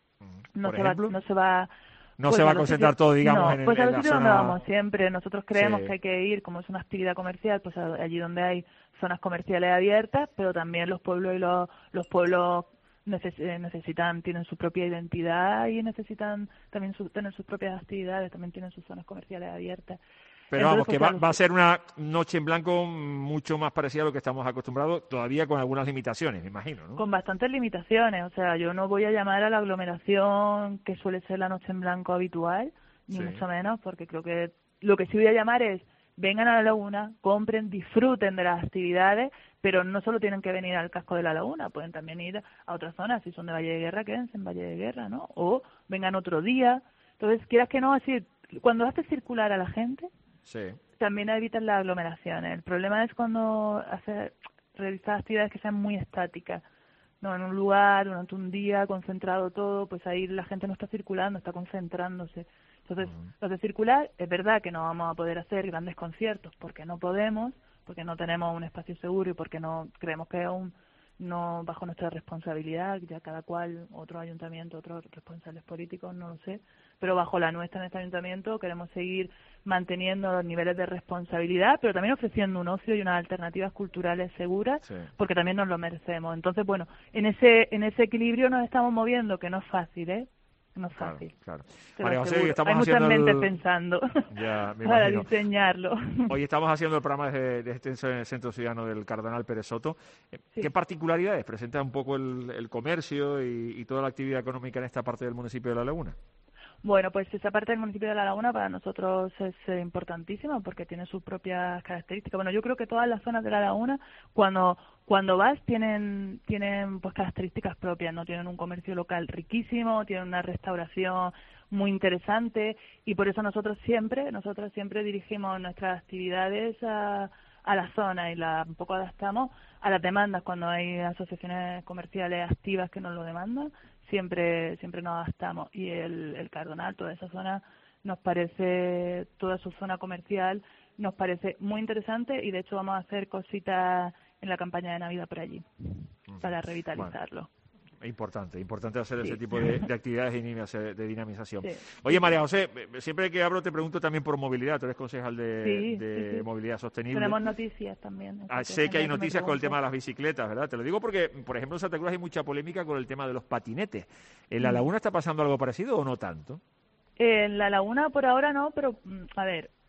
No se, va, no se va... No pues se va a concentrar sitios, todo, digamos, no, en, pues en a los la sitios zona... donde vamos siempre. Nosotros creemos sí. que hay que ir, como es una actividad comercial, pues allí donde hay zonas comerciales abiertas, pero también los pueblos y los, los pueblos necesitan, tienen su propia identidad y necesitan también su, tener sus propias actividades, también tienen sus zonas comerciales abiertas. Pero Entonces, vamos, pues, que va, va a ser una noche en blanco mucho más parecida a lo que estamos acostumbrados, todavía con algunas limitaciones, me imagino, ¿no? Con bastantes limitaciones, o sea, yo no voy a llamar a la aglomeración que suele ser la noche en blanco habitual, ni sí. mucho menos, porque creo que lo que sí voy a llamar es vengan a la laguna, compren, disfruten de las actividades, pero no solo tienen que venir al casco de la laguna, pueden también ir a otras zonas, si son de Valle de Guerra, quédense en Valle de Guerra, ¿no? O vengan otro día. Entonces, quieras que no, así, cuando haces circular a la gente, sí. también evitan las aglomeraciones. El problema es cuando haces, realizas actividades que sean muy estáticas, no en un lugar, durante un día, concentrado todo, pues ahí la gente no está circulando, está concentrándose. Entonces, uh-huh. los de circular, es verdad que no vamos a poder hacer grandes conciertos porque no podemos, porque no tenemos un espacio seguro y porque no creemos que es un no bajo nuestra responsabilidad, ya cada cual, otro ayuntamiento, otros responsables políticos, no lo sé, pero bajo la nuestra en este ayuntamiento queremos seguir manteniendo los niveles de responsabilidad, pero también ofreciendo un ocio y unas alternativas culturales seguras, sí. porque también nos lo merecemos. Entonces, bueno, en ese en ese equilibrio nos estamos moviendo, que no es fácil, ¿eh? No es fácil. Claro, claro. María José, estamos Hay muchas haciendo mentes el... pensando ya, me para imagino. diseñarlo. Hoy estamos haciendo el programa de, de este Centro Ciudadano del Cardenal Pérez Soto. Sí. ¿Qué particularidades presenta un poco el, el comercio y, y toda la actividad económica en esta parte del municipio de La Laguna? Bueno, pues esa parte del municipio de La Laguna para nosotros es eh, importantísima porque tiene sus propias características. Bueno, yo creo que todas las zonas de La Laguna, cuando cuando vas, tienen tienen pues características propias, ¿no? Tienen un comercio local riquísimo, tienen una restauración muy interesante y por eso nosotros siempre, nosotros siempre dirigimos nuestras actividades a, a la zona y la un poco adaptamos a las demandas cuando hay asociaciones comerciales activas que nos lo demandan. Siempre siempre nos adaptamos y el, el Cardenal, toda esa zona nos parece, toda su zona comercial nos parece muy interesante y de hecho vamos a hacer cositas en la campaña de Navidad por allí para revitalizarlo. Bueno, importante, importante hacer sí. ese tipo de, de actividades de, de dinamización. Sí. Oye, sí. María José, siempre que hablo te pregunto también por movilidad, tú eres concejal de, sí, de sí, sí. movilidad sostenible. Tenemos noticias también. Ah, sé que hay noticias con el tema de las bicicletas, ¿verdad? Te lo digo porque, por ejemplo, en Santa Cruz hay mucha polémica con el tema de los patinetes. ¿En La Laguna está pasando algo parecido o no tanto? En La Laguna por ahora no, pero a ver,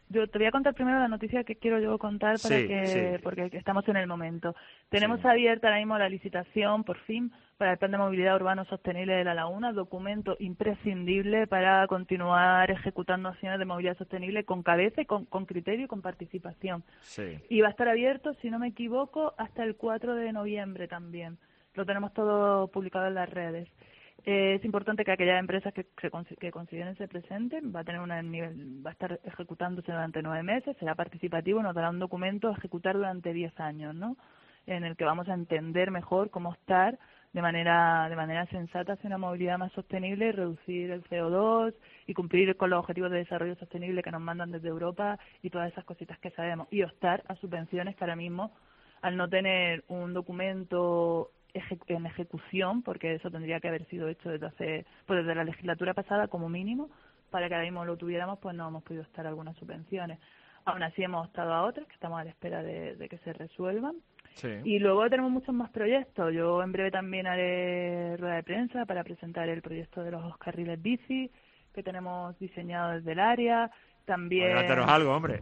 yo te voy a contar primero la noticia que quiero yo contar para Sí, que sí. porque estamos en el momento. Tenemos abierta ahora mismo la licitación, por fin, para el Plan de Movilidad Urbano Sostenible de La Laguna, documento imprescindible para continuar ejecutando acciones de movilidad sostenible con cabeza y con, con criterio y con participación. Sí. Y va a estar abierto, si no me equivoco, hasta el cuatro de noviembre también. Lo tenemos todo publicado en las redes. Eh, es importante que aquellas empresas que, que, que consideren se presenten, va a tener un nivel, va a estar ejecutándose durante nueve meses, será participativo, nos dará un documento a ejecutar durante diez años, ¿no? En el que vamos a entender mejor cómo estar de manera de manera sensata hacia una movilidad más sostenible y reducir el C O dos y cumplir con los objetivos de desarrollo sostenible que nos mandan desde Europa y todas esas cositas que sabemos, y optar a subvenciones que ahora mismo, al no tener un documento en ejecución, porque eso tendría que haber sido hecho desde hace pues desde la legislatura pasada como mínimo, para que ahora mismo lo tuviéramos, pues no hemos podido estar a algunas subvenciones. Aún así hemos optado a otras que estamos a la espera de, de que se resuelvan. Sí. Y luego tenemos muchos más proyectos. Yo en breve también haré rueda de prensa para presentar el proyecto de los carriles bici que tenemos diseñado desde el área. También... Adelántanos algo, hombre.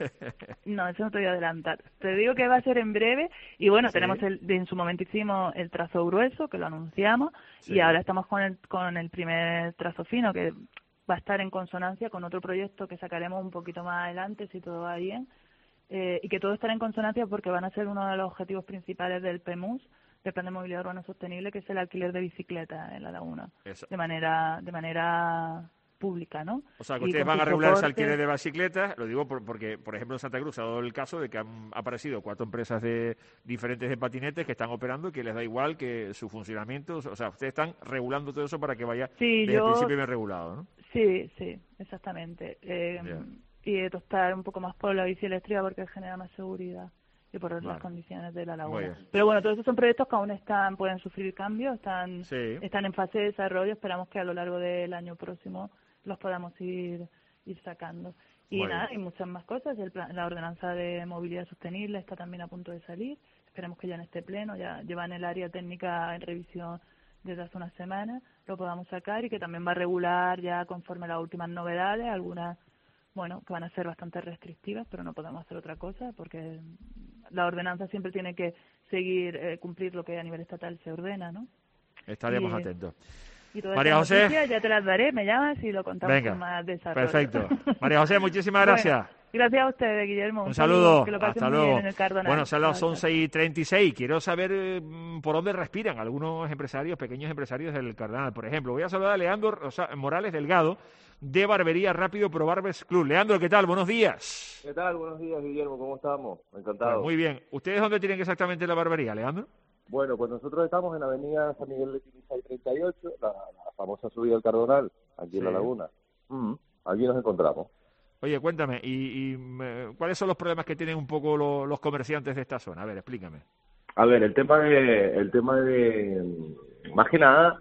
No, eso no te voy a adelantar. Te digo que va a ser en breve. Y bueno, Sí. tenemos el, en su momento hicimos el trazo grueso, que lo anunciamos, Sí. y ahora estamos con el, con el primer trazo fino, que va a estar en consonancia con otro proyecto que sacaremos un poquito más adelante, si todo va bien, eh, y que todo estará en consonancia porque van a ser uno de los objetivos principales del P M U S, del Plan de Movilidad Urbana Sostenible, que es el alquiler de bicicletas en la laguna, Eso. de manera de manera pública, ¿no? O sea, que Y ustedes con van a sus regular ese soportes. alquiler de bicicletas, lo digo por- porque, por ejemplo, en Santa Cruz se ha dado el caso de que han aparecido cuatro empresas de diferentes de patinetes que están operando y que les da igual que su funcionamiento, o sea, ustedes están regulando todo eso para que vaya Sí, desde yo- el principio bien regulado, ¿no? Sí, sí, exactamente. Eh, Bien. y de tostar un poco más por la bici eléctrica porque genera más seguridad y por Vale. las condiciones de la Muy laguna. bien. Pero bueno, todos esos son proyectos que aún están, pueden sufrir cambios, están, Sí. están en fase de desarrollo. Esperamos que a lo largo del año próximo los podamos ir, ir sacando. Y Muy nada, bien. hay muchas más cosas. El plan- la ordenanza de movilidad sostenible está también a punto de salir. Esperemos que ya en este pleno, ya llevan el área técnica en revisión desde hace unas semanas, lo podamos sacar y que también va a regular ya conforme a las últimas novedades, algunas, bueno, que van a ser bastante restrictivas, pero no podemos hacer otra cosa porque la ordenanza siempre tiene que seguir, eh, cumplir lo que a nivel estatal se ordena, ¿no? Estaremos Y- atentos. Y todas María estas José. noticias ya te las daré, me llamas y lo contamos Venga, con más desarrollo. perfecto. María José, muchísimas Bueno, gracias. gracias a ustedes, Guillermo. Un saludo, que lo pasen hasta muy luego. bien en el Cardonal. Bueno, son las Chao, once y treinta y seis. Quiero saber eh, mm, por dónde respiran algunos empresarios, pequeños empresarios del Cardonal. Por ejemplo, voy a saludar a Leandro Rosa- Morales Delgado, de Barbería Rápido Pro Barbers Club. Leandro, ¿qué tal? Buenos días. ¿Qué tal? Buenos días, Guillermo. ¿Cómo estamos? Encantado. Pues muy bien. ¿Ustedes dónde tienen exactamente la barbería, Leandro? Bueno, pues nosotros estamos en la avenida San Miguel de Tiniza y treinta y ocho, la, la famosa subida del Cardonal, aquí en La Sí. Laguna. Mm, allí nos encontramos. Oye, cuéntame, ¿y, y, me- cuáles son los problemas que tienen un poco lo- los comerciantes de esta zona? A ver, explícame. A ver, el tema de, el tema de, más que nada,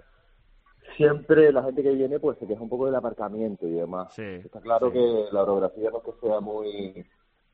siempre la gente que viene pues se queja un poco del aparcamiento y demás. Está claro sí. que la orografía no es que sea muy,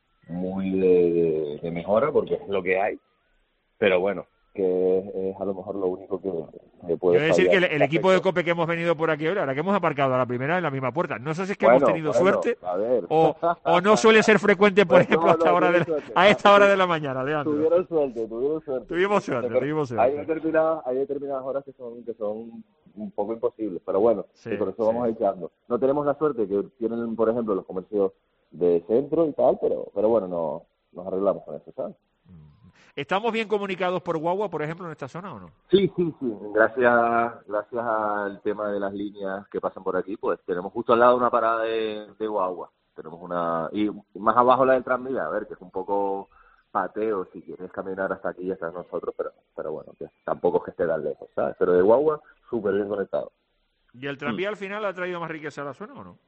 muy de, de- de mejora, porque es lo que hay, pero bueno, que es, es a lo mejor lo único que, que puede Quiero decir que el, fallar. el equipo de COPE que hemos venido por aquí ahora, ahora que hemos aparcado a la primera en la misma puerta, no sé si es que Bueno, hemos tenido bueno, suerte a ver. o, o no suele ser frecuente, por Pues ejemplo, no, a esta, no, hora de, tuvieron la- suerte. a esta hora de la mañana, Leandro. Tuvieron suerte, tuvieron suerte. Tuvimos suerte, Pero tuvimos Hay suerte. determinadas, hay determinadas horas que son, que son un poco imposibles, pero bueno, Sí, y por eso sí. vamos echando. No tenemos la suerte que tienen, por ejemplo, los comercios de centro y tal, pero, pero bueno, no, nos arreglamos con eso, ¿sabes? ¿Estamos bien comunicados por Guagua, por ejemplo, en esta zona o no? Sí, sí, sí. Gracias, gracias al tema de las líneas que pasan por aquí, pues tenemos justo al lado una parada de, de guagua. Tenemos una y más abajo la del Tranvía, a ver, que es un poco pateo si quieres caminar hasta aquí y hasta nosotros, pero pero bueno, que tampoco es que esté tan lejos, ¿sabes? Pero de guagua, súper bien conectado. ¿Y el tranvía al final ha traído más riqueza a la zona o no?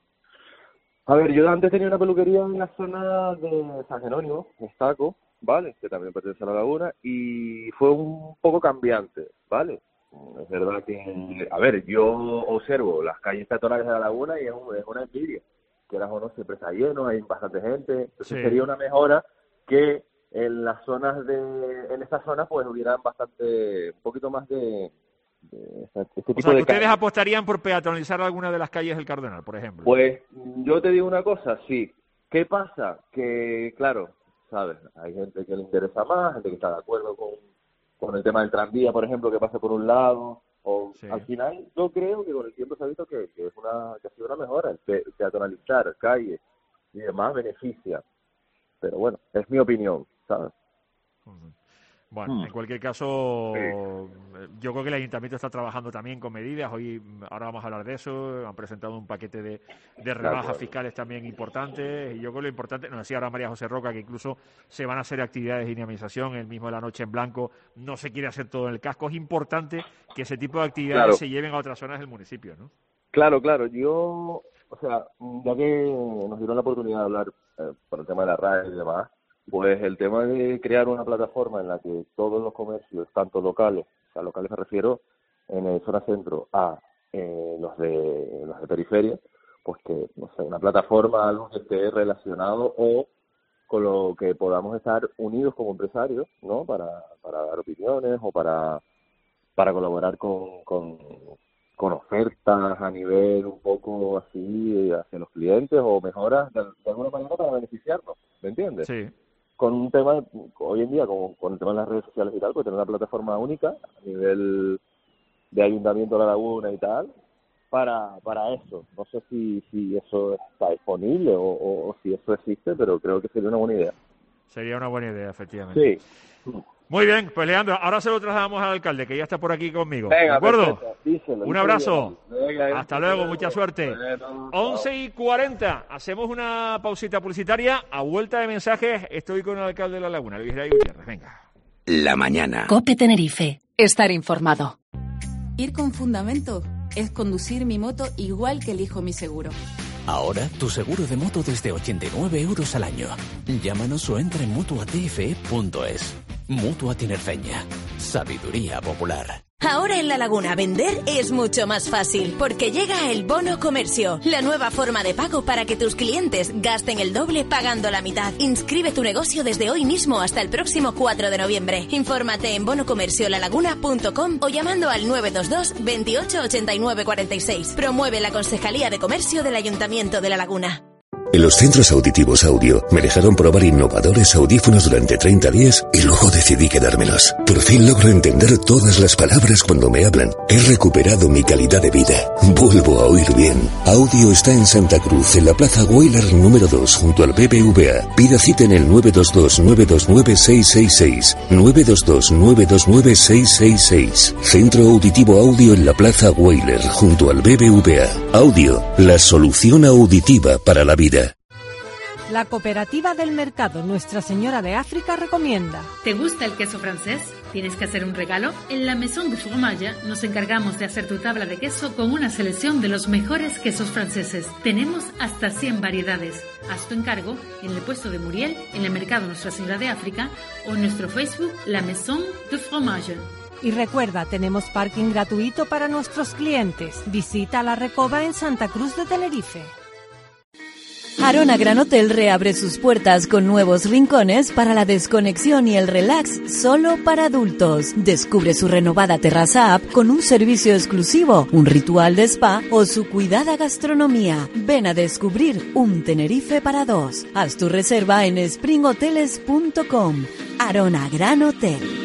A ver, yo antes tenía una peluquería en la zona de San Jerónimo, Estaco, ¿vale? Que también pertenece a la laguna, y fue un poco cambiante, ¿vale? Es verdad que, a ver, yo observo las calles peatonales de la laguna y es, un- es una envidia. Quieras o no, siempre está lleno, hay bastante gente, entonces Sí. sería una mejora que en las zonas de, en esta zona pues hubieran bastante, un poquito más de, de este O tipo sea, que de ustedes calles. apostarían por peatonalizar alguna de las calles del Cardenal, por ejemplo. Pues yo te digo una cosa, sí, ¿Qué pasa? Que, claro, ¿sabes? Hay gente que le interesa más, gente que está de acuerdo con, con el tema del tranvía, por ejemplo, que pase por un lado. O sí. Al final, yo creo que con el tiempo se ha visto que, que, es una, que ha sido una mejora. Pe- peatonalizar calles y demás beneficia. Pero bueno, es mi opinión, ¿sabes? Uh-huh. Bueno, hmm. en cualquier caso, sí. yo creo que el Ayuntamiento está trabajando también con medidas. Hoy, ahora vamos a hablar de eso. Han presentado un paquete de, de rebajas claro. fiscales también importantes. Y yo creo que lo importante, nos decía ahora María José Roca, que incluso se van a hacer actividades de dinamización. El mismo de la Noche en Blanco no se quiere hacer todo en el casco. Es importante que ese tipo de actividades claro. se lleven a otras zonas del municipio, ¿no? Claro, claro. Yo, o sea, ya que nos dieron la oportunidad de hablar eh, por el tema de la R A E y demás, pues el tema de crear una plataforma en la que todos los comercios, tanto locales, o sea, locales me refiero en el zona centro a eh, los de los de periferia, pues que, no sé, una plataforma, algo que esté relacionado o con lo que podamos estar unidos como empresarios, ¿no? Para, para dar opiniones o para, para colaborar con, con, con ofertas a nivel un poco así hacia los clientes o mejoras de, de alguna manera para beneficiarnos, ¿me entiendes? Sí. Con un tema, hoy en día, con, con el tema de las redes sociales y tal, pues tener una plataforma única a nivel de Ayuntamiento de La Laguna y tal, para para eso. No sé si, si eso está disponible o, o, o si eso existe, pero creo que sería una buena idea. Sería una buena idea, efectivamente. Sí. Muy bien, pues Leandro, ahora se lo trasladamos al alcalde, que ya está por aquí conmigo. Venga, ¿de acuerdo? Díselo, un abrazo. Venga, hasta luego, mucha suerte. once y cuarenta, hacemos una pausita publicitaria. A vuelta de mensajes, estoy con el alcalde de La Laguna, Luis Ray Gutiérrez. Venga. La mañana. COPE Tenerife. Estar informado. Ir con fundamento es conducir mi moto igual que elijo mi seguro. Ahora, tu seguro de moto desde ochenta y nueve euros al año. Llámanos o entra en mutua t f e punto es. Mutua Tinerfeña. Sabiduría popular. Ahora en La Laguna vender es mucho más fácil, porque llega el Bono Comercio, la nueva forma de pago para que tus clientes gasten el doble pagando la mitad. Inscribe tu negocio desde hoy mismo hasta el próximo cuatro de noviembre. Infórmate en bono comercio la laguna punto com o llamando al nueve dos dos, veintiocho ochenta y nueve cuarenta y seis. Promueve la Concejalía de Comercio del Ayuntamiento de La Laguna. En los centros auditivos Audio me dejaron probar innovadores audífonos durante treinta días y luego decidí quedármelos. Por fin logro entender todas las palabras cuando me hablan. He recuperado mi calidad de vida. Vuelvo a oír bien. Audio está en Santa Cruz, en la Plaza Weyler número dos, junto al B B V A. Pida cita en el nueve dos dos, nueve dos nueve, seis seis seis. nueve dos dos, nueve dos nueve, seis seis seis. Centro Auditivo Audio en la Plaza Weyler, junto al B B V A. Audio, la solución auditiva para la vida. La Cooperativa del Mercado Nuestra Señora de África recomienda. ¿Te gusta el queso francés? ¿Tienes que hacer un regalo? En la Maison du Fromage nos encargamos de hacer tu tabla de queso con una selección de los mejores quesos franceses. Tenemos hasta cien variedades. Haz tu encargo en el puesto de Muriel, en el Mercado Nuestra Señora de África o en nuestro Facebook La Maison du Fromage. Y recuerda, tenemos parking gratuito para nuestros clientes. Visita La Recoba en Santa Cruz de Tenerife. Arona Gran Hotel reabre sus puertas con nuevos rincones para la desconexión y el relax solo para adultos. Descubre su renovada terraza app con un servicio exclusivo, un ritual de spa o su cuidada gastronomía. Ven a descubrir un Tenerife para dos. Haz tu reserva en spring hoteles punto com. Arona Gran Hotel.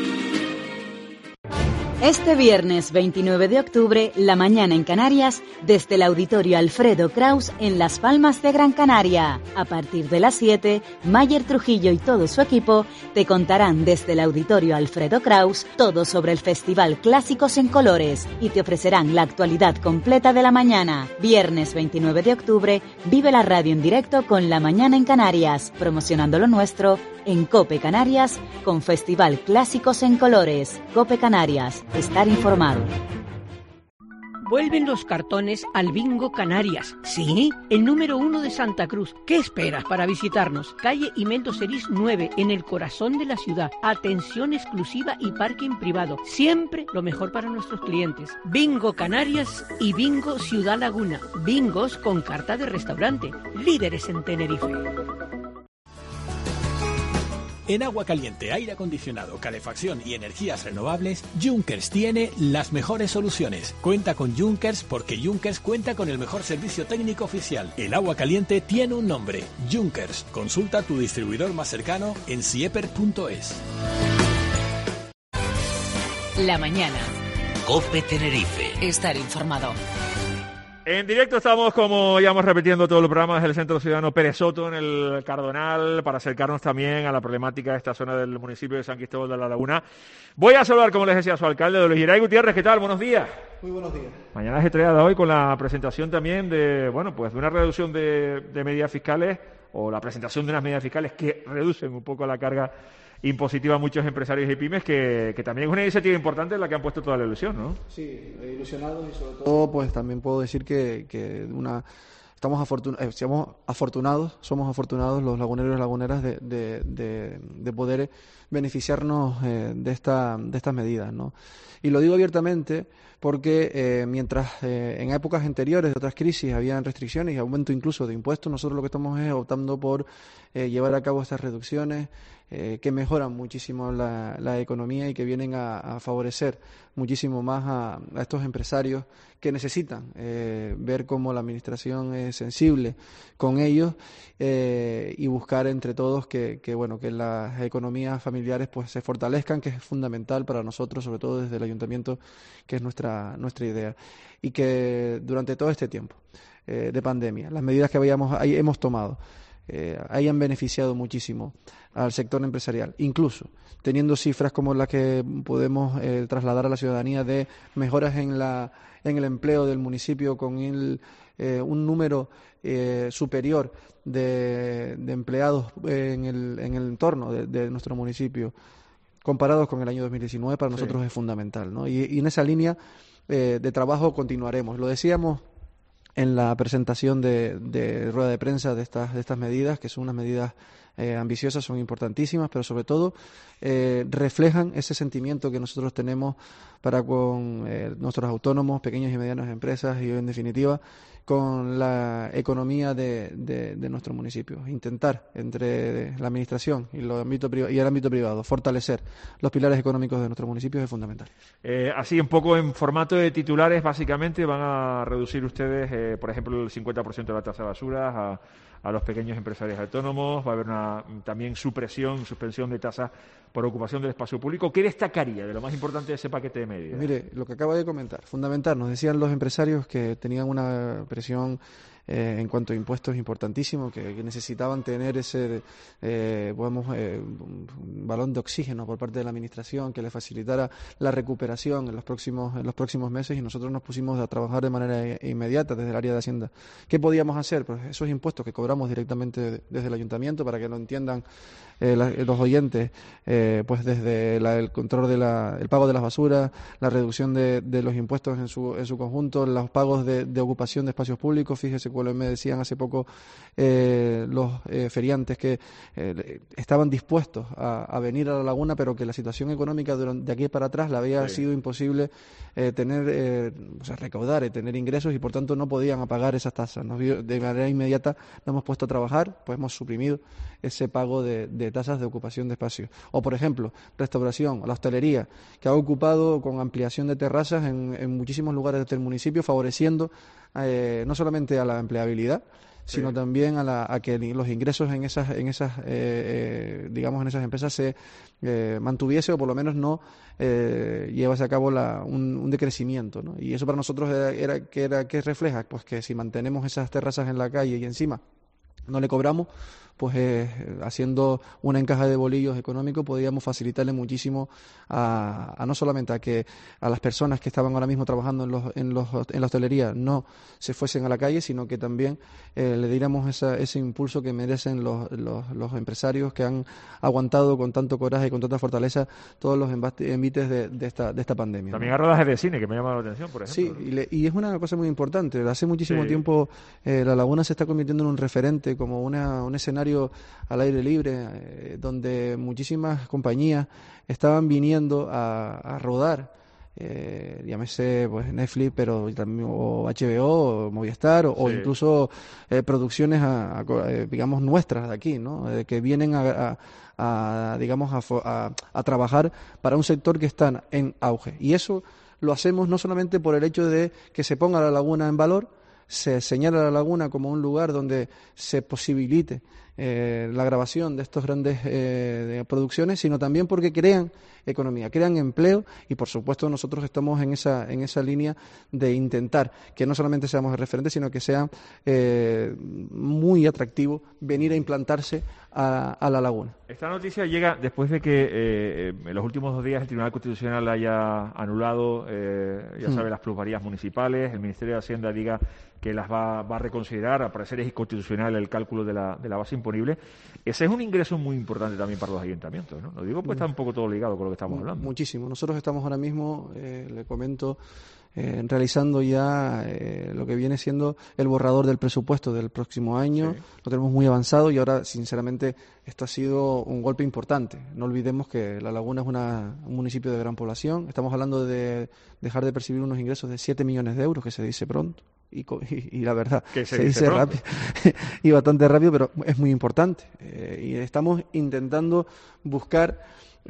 Este viernes veintinueve de octubre, La Mañana en Canarias, desde el Auditorio Alfredo Kraus en Las Palmas de Gran Canaria. A partir de las siete, Mayer Trujillo y todo su equipo te contarán desde el Auditorio Alfredo Kraus todo sobre el Festival Clásicos en Colores y te ofrecerán la actualidad completa de la mañana. Viernes veintinueve de octubre, vive la radio en directo con La Mañana en Canarias, promocionando lo nuestro en COPE Canarias con Festival Clásicos en Colores. COPE Canarias. Estar informado. Vuelven los cartones al Bingo Canarias. ¿Sí? El número uno de Santa Cruz. ¿Qué esperas para visitarnos? Calle Imeldo Serís nueve, en el corazón de la ciudad. Atención exclusiva y parking privado. Siempre lo mejor para nuestros clientes. Bingo Canarias y Bingo Ciudad Laguna. Bingos con carta de restaurante. Líderes en Tenerife. En agua caliente, aire acondicionado, calefacción y energías renovables, Junkers tiene las mejores soluciones. Cuenta con Junkers porque Junkers cuenta con el mejor servicio técnico oficial. El agua caliente tiene un nombre, Junkers. Consulta a tu distribuidor más cercano en sieper punto es. La mañana. COPE Tenerife. Estar informado. En directo estamos, como ya hemos repitiendo todo el programa, desde el Centro Ciudadano Pérez Soto, en el Cardonal, para acercarnos también a la problemática de esta zona del municipio de San Cristóbal de la Laguna. Voy a saludar, como les decía, a su alcalde, don Luis Geray Gutiérrez. ¿Qué tal? Buenos días. Muy buenos días. Mañana estrenada hoy con la presentación también de, bueno, pues de una reducción de, de medidas fiscales, o la presentación de unas medidas fiscales que reducen un poco la carga impositiva a muchos empresarios y pymes, que, que también es una iniciativa importante en la que han puesto toda la ilusión, ¿no? Sí, ilusionados, y sobre todo, pues también puedo decir que, que una estamos afortun eh, somos afortunados, somos afortunados los laguneros y laguneras de, de, de, de poder beneficiarnos eh, de esta de estas medidas, ¿no? Y lo digo abiertamente porque eh, mientras eh, en épocas anteriores de otras crisis habían restricciones y aumento incluso de impuestos, nosotros lo que estamos es optando por eh, llevar a cabo estas reducciones eh, que mejoran muchísimo la, la economía y que vienen a, a favorecer muchísimo más a, a estos empresarios que necesitan eh, ver cómo la administración es sensible con ellos eh, y buscar entre todos que, que bueno que las economías familiares pues se fortalezcan, que es fundamental para nosotros, sobre todo desde el ayuntamiento, que es nuestra nuestra idea, y que durante todo este tiempo eh, de pandemia las medidas que habíamos ahí hemos tomado eh, hayan beneficiado muchísimo al sector empresarial, incluso teniendo cifras como las que podemos eh, trasladar a la ciudadanía de mejoras en la en el empleo del municipio, con el, eh, un número eh, superior de, de empleados en el, en el entorno de, de nuestro municipio, comparados con el año dos mil diecinueve, para nosotros sí es fundamental, ¿no? Y, y en esa línea eh, de trabajo continuaremos. Lo decíamos en la presentación de, de rueda de prensa de estas, de estas medidas, que son unas medidas eh, ambiciosas, son importantísimas, pero sobre todo eh, reflejan ese sentimiento que nosotros tenemos para con eh, nuestros autónomos, pequeñas y medianas empresas, y en definitiva con la economía de, de, de nuestro municipio. Intentar entre la administración y, los ámbito y el ámbito privado fortalecer los pilares económicos de nuestro municipio es fundamental. Eh, así, un poco en formato de titulares, básicamente van a reducir ustedes, eh, por ejemplo, el cincuenta por ciento de la tasa de basuras a, a los pequeños empresarios autónomos. Va a haber una también supresión, suspensión de tasas por ocupación del espacio público. ¿Qué destacaría de lo más importante de ese paquete de medidas? Mire, lo que acaba de comentar, fundamental. Nos decían los empresarios que tenían una presión eh, en cuanto a impuestos importantísimo, que, que necesitaban tener ese eh, podemos, eh, un balón de oxígeno por parte de la administración que les facilitara la recuperación en los próximos en los próximos meses, y nosotros nos pusimos a trabajar de manera inmediata desde el área de Hacienda. ¿Qué podíamos hacer? Pues esos impuestos que cobramos directamente desde el ayuntamiento, para que lo entiendan eh, la, los oyentes, eh, pues desde la, el control de la, el pago de las basuras, la reducción de, de los impuestos en su en su conjunto, los pagos de, de ocupación de espacios públicos. Fíjese cuando me decían hace poco eh, los eh, feriantes que eh, estaban dispuestos a, a venir a la laguna, pero que la situación económica durante, de aquí para atrás le había sí. sido imposible eh, tener, eh, o sea, recaudar y tener ingresos, y por tanto no podían pagar esas tasas. Nos, de manera inmediata nos hemos puesto a trabajar, pues hemos suprimido ese pago de, de tasas de ocupación de espacios. O, por ejemplo, restauración, la hostelería, que ha ocupado con ampliación de terrazas en, en muchísimos lugares del municipio, favoreciendo eh, no solamente a la empleabilidad, sí. sino también a, la, a que los ingresos en esas, en esas, eh, eh, digamos, en esas empresas se eh, mantuviese, o por lo menos no eh, llevase a cabo la, un, un decrecimiento, ¿no? Y eso para nosotros era, era que era que refleja, pues que si mantenemos esas terrazas en la calle y encima no le cobramos, pues eh, haciendo una encaja de bolillos económico podíamos facilitarle muchísimo a, a no solamente a que a las personas que estaban ahora mismo trabajando en los en los en la hostelería no se fuesen a la calle, sino que también eh, le diéramos esa, ese impulso que merecen los, los, los empresarios que han aguantado con tanto coraje y con tanta fortaleza todos los envites de, de esta de esta pandemia. También hay rodajes de cine que me llaman la atención, por ejemplo. Sí, y, le, y es una cosa muy importante. Hace muchísimo sí. tiempo eh, la laguna se está convirtiendo en un referente, como una un escenario al aire libre, eh, donde muchísimas compañías estaban viniendo a, a rodar eh, llámese pues Netflix, pero también o H B O, o Movistar, o, sí. o incluso eh, producciones, a, a, eh, digamos, nuestras de aquí, ¿no? Eh, que vienen a, a, a digamos, a, a, a trabajar para un sector que está en auge. Y eso lo hacemos no solamente por el hecho de que se ponga la laguna en valor, se señala la laguna como un lugar donde se posibilite eh, la grabación de estas grandes eh, de producciones, sino también porque crean economía, crean empleo, y por supuesto nosotros estamos en esa en esa línea de intentar que no solamente seamos el referente, sino que sea eh, muy atractivo venir a implantarse a, a la laguna. Esta noticia llega después de que eh, en los últimos dos días el Tribunal Constitucional haya anulado, eh, ya hmm. sabe, las plusvalías municipales. El Ministerio de Hacienda diga que las va, va a reconsiderar. Al parecer es inconstitucional el cálculo de la, de la base imponible. Ese es un ingreso muy importante también para los ayuntamientos, ¿no? Lo digo pues está un poco todo ligado con lo que estamos hablando. Muchísimo. Nosotros estamos ahora mismo, eh, le comento, eh, realizando ya eh, lo que viene siendo el borrador del presupuesto del próximo año. Sí. Lo tenemos muy avanzado y ahora, sinceramente, esto ha sido un golpe importante. No olvidemos que La Laguna es una, un municipio de gran población. Estamos hablando de dejar de percibir unos ingresos de siete millones de euros, que se dice pronto. Y, y, y la verdad, que se, se dice, dice rápido y bastante rápido, pero es muy importante. Eh, y estamos intentando buscar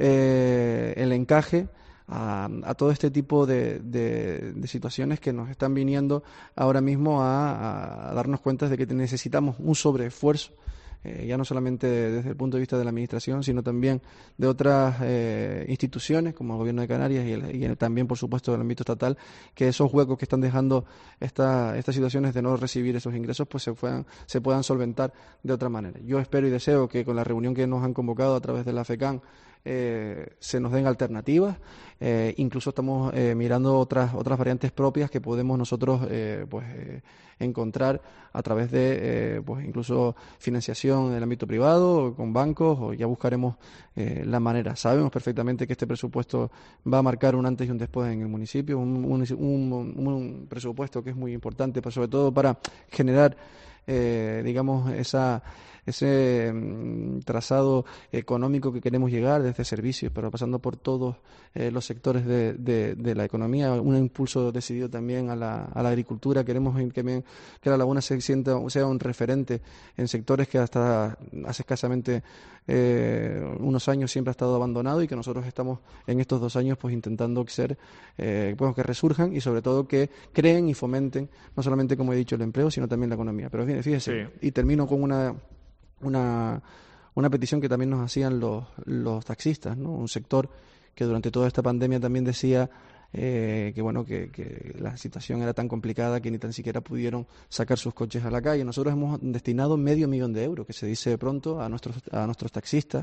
eh, el encaje a, a todo este tipo de, de, de situaciones que nos están viniendo ahora mismo a, a darnos cuenta de que necesitamos un sobreesfuerzo, eh, ya no solamente desde el punto de vista de la Administración, sino también de otras eh, instituciones como el Gobierno de Canarias y, el, y el, también, por supuesto, del ámbito estatal, que esos huecos que están dejando esta, estas situaciones de no recibir esos ingresos pues se puedan, se puedan solventar de otra manera. Yo espero y deseo que con la reunión que nos han convocado a través de la FECAN Eh, se nos den alternativas, eh, incluso estamos eh, mirando otras otras variantes propias que podemos nosotros eh, pues eh, encontrar a través de eh, pues incluso financiación en el ámbito privado, con bancos, o ya buscaremos eh, la manera. Sabemos perfectamente que este presupuesto va a marcar un antes y un después en el municipio, un, un, un, un presupuesto que es muy importante, pero sobre todo para generar eh, digamos esa ese mm, trazado económico que queremos llegar desde servicios, pero pasando por todos eh, los sectores de, de, de la economía, un impulso decidido también a la, a la agricultura. Queremos que, que la laguna se sienta, sea un referente en sectores que hasta hace escasamente eh, unos años siempre ha estado abandonado, y que nosotros estamos en estos dos años pues intentando ser, eh, pues, que resurjan y sobre todo que creen y fomenten no solamente, como he dicho, el empleo, sino también la economía. Pero fíjese, sí. Y termino con una Una, una petición que también nos hacían los, los taxistas, ¿no? Un sector que durante toda esta pandemia también decía eh, que bueno que, que la situación era tan complicada que ni tan siquiera pudieron sacar sus coches a la calle. Nosotros hemos destinado medio millón de euros, que se dice de pronto, a nuestros a nuestros taxistas,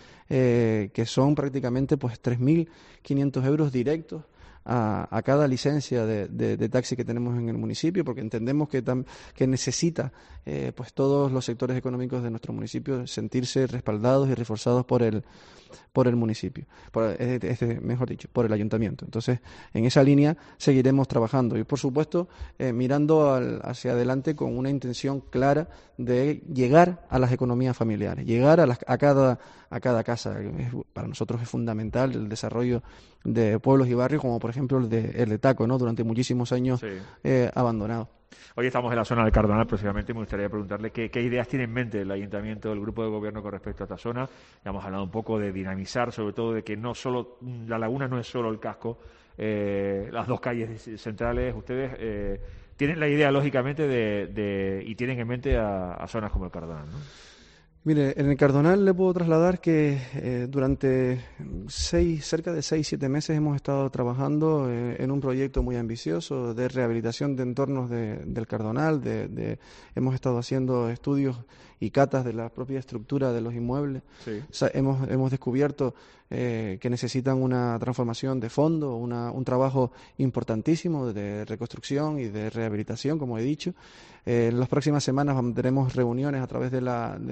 eh, que son prácticamente pues tres mil quinientos euros directos A, a cada licencia de, de, de taxi que tenemos en el municipio, porque entendemos que, tam, que necesita eh, pues todos los sectores económicos de nuestro municipio sentirse respaldados y reforzados por el por el municipio, por, este, mejor dicho, por el ayuntamiento. Entonces, en esa línea seguiremos trabajando y, por supuesto, eh, mirando al, hacia adelante con una intención clara de llegar a las economías familiares, llegar a, las, a cada a cada casa. Es, para nosotros es fundamental el desarrollo de pueblos y barrios, como por ejemplo el de, el de Taco, ¿no? Durante muchísimos años sí. eh, abandonado. Hoy estamos en la zona del Cardonal, precisamente. Me gustaría preguntarle qué, qué ideas tiene en mente el Ayuntamiento, el Grupo de Gobierno con respecto a esta zona. Ya hemos hablado un poco de dinamizar, sobre todo de que no solo la laguna no es solo el casco, eh, las dos calles centrales. Ustedes eh, tienen la idea, lógicamente, de, de y tienen en mente a, a zonas como el Cardonal, ¿no? Mire, en el Cardonal le puedo trasladar que eh, durante seis, cerca de seis, siete meses hemos estado trabajando eh, en un proyecto muy ambicioso de rehabilitación de entornos de, del Cardonal. De, de, hemos estado haciendo estudios y catas de la propia estructura de los inmuebles. Sí. O sea, hemos, hemos descubierto eh, que necesitan una transformación de fondo, una, un trabajo importantísimo de reconstrucción y de rehabilitación, como he dicho. Eh, en las próximas semanas tendremos reuniones a través de la, de la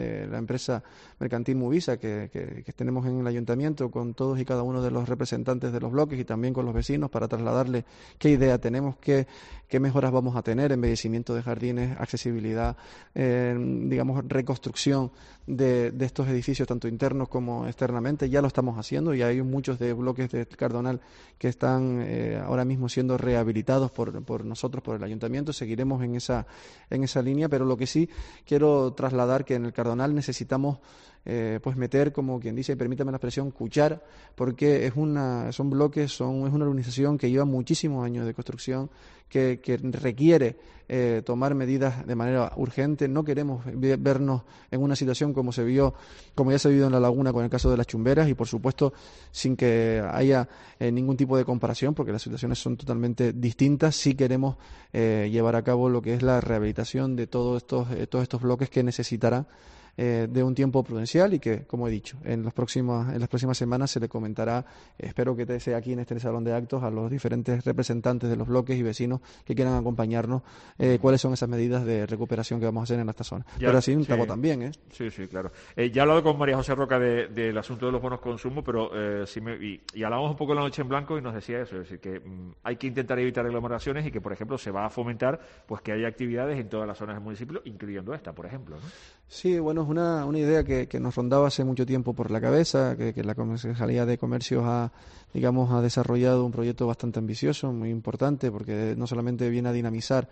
empresa mercantil Movisa que, que, que tenemos en el ayuntamiento con todos y cada uno de los representantes de los bloques y también con los vecinos para trasladarle qué idea tenemos, qué, qué mejoras vamos a tener, embellecimiento de jardines, accesibilidad, eh, digamos, reconstrucción de, de estos edificios tanto internos como externamente. Ya lo estamos haciendo y hay muchos de bloques de Cardonal que están eh, ahora mismo siendo rehabilitados por, por nosotros, por el ayuntamiento. Seguiremos en esa, en esa línea, pero lo que sí quiero trasladar que en el Cardonal necesitamos Eh, pues meter, como quien dice, permítame la expresión, cuchara, porque es una, son bloques, son, es una urbanización que lleva muchísimos años de construcción, que, que requiere eh, tomar medidas de manera urgente. No queremos vernos en una situación como se vio, como ya se ha vivido en La Laguna con el caso de las chumberas, y por supuesto sin que haya eh, ningún tipo de comparación, porque las situaciones son totalmente distintas. Sí queremos eh, llevar a cabo lo que es la rehabilitación de todos estos, eh, todos estos bloques que necesitarán Eh, de un tiempo prudencial y que, como he dicho, en, los próximos, en las próximas semanas se le comentará, eh, espero que sea aquí en este salón de actos, a los diferentes representantes de los bloques y vecinos que quieran acompañarnos, eh, cuáles son esas medidas de recuperación que vamos a hacer en esta zona. Ya, pero así un sí, también, ¿eh? Sí, sí, claro. Eh, ya he hablado con María José Roca de, del asunto de los bonos consumo, pero eh, sí me, y, y hablamos un poco en la noche en blanco y nos decía eso, es decir, que mm, hay que intentar evitar aglomeraciones y que, por ejemplo, se va a fomentar pues que haya actividades en todas las zonas del municipio, incluyendo esta, por ejemplo, ¿no? Sí, bueno, es una, una idea que, que nos rondaba hace mucho tiempo por la cabeza, que, que la Concejalía de Comercios ha, digamos, ha desarrollado un proyecto bastante ambicioso, muy importante, porque no solamente viene a dinamizar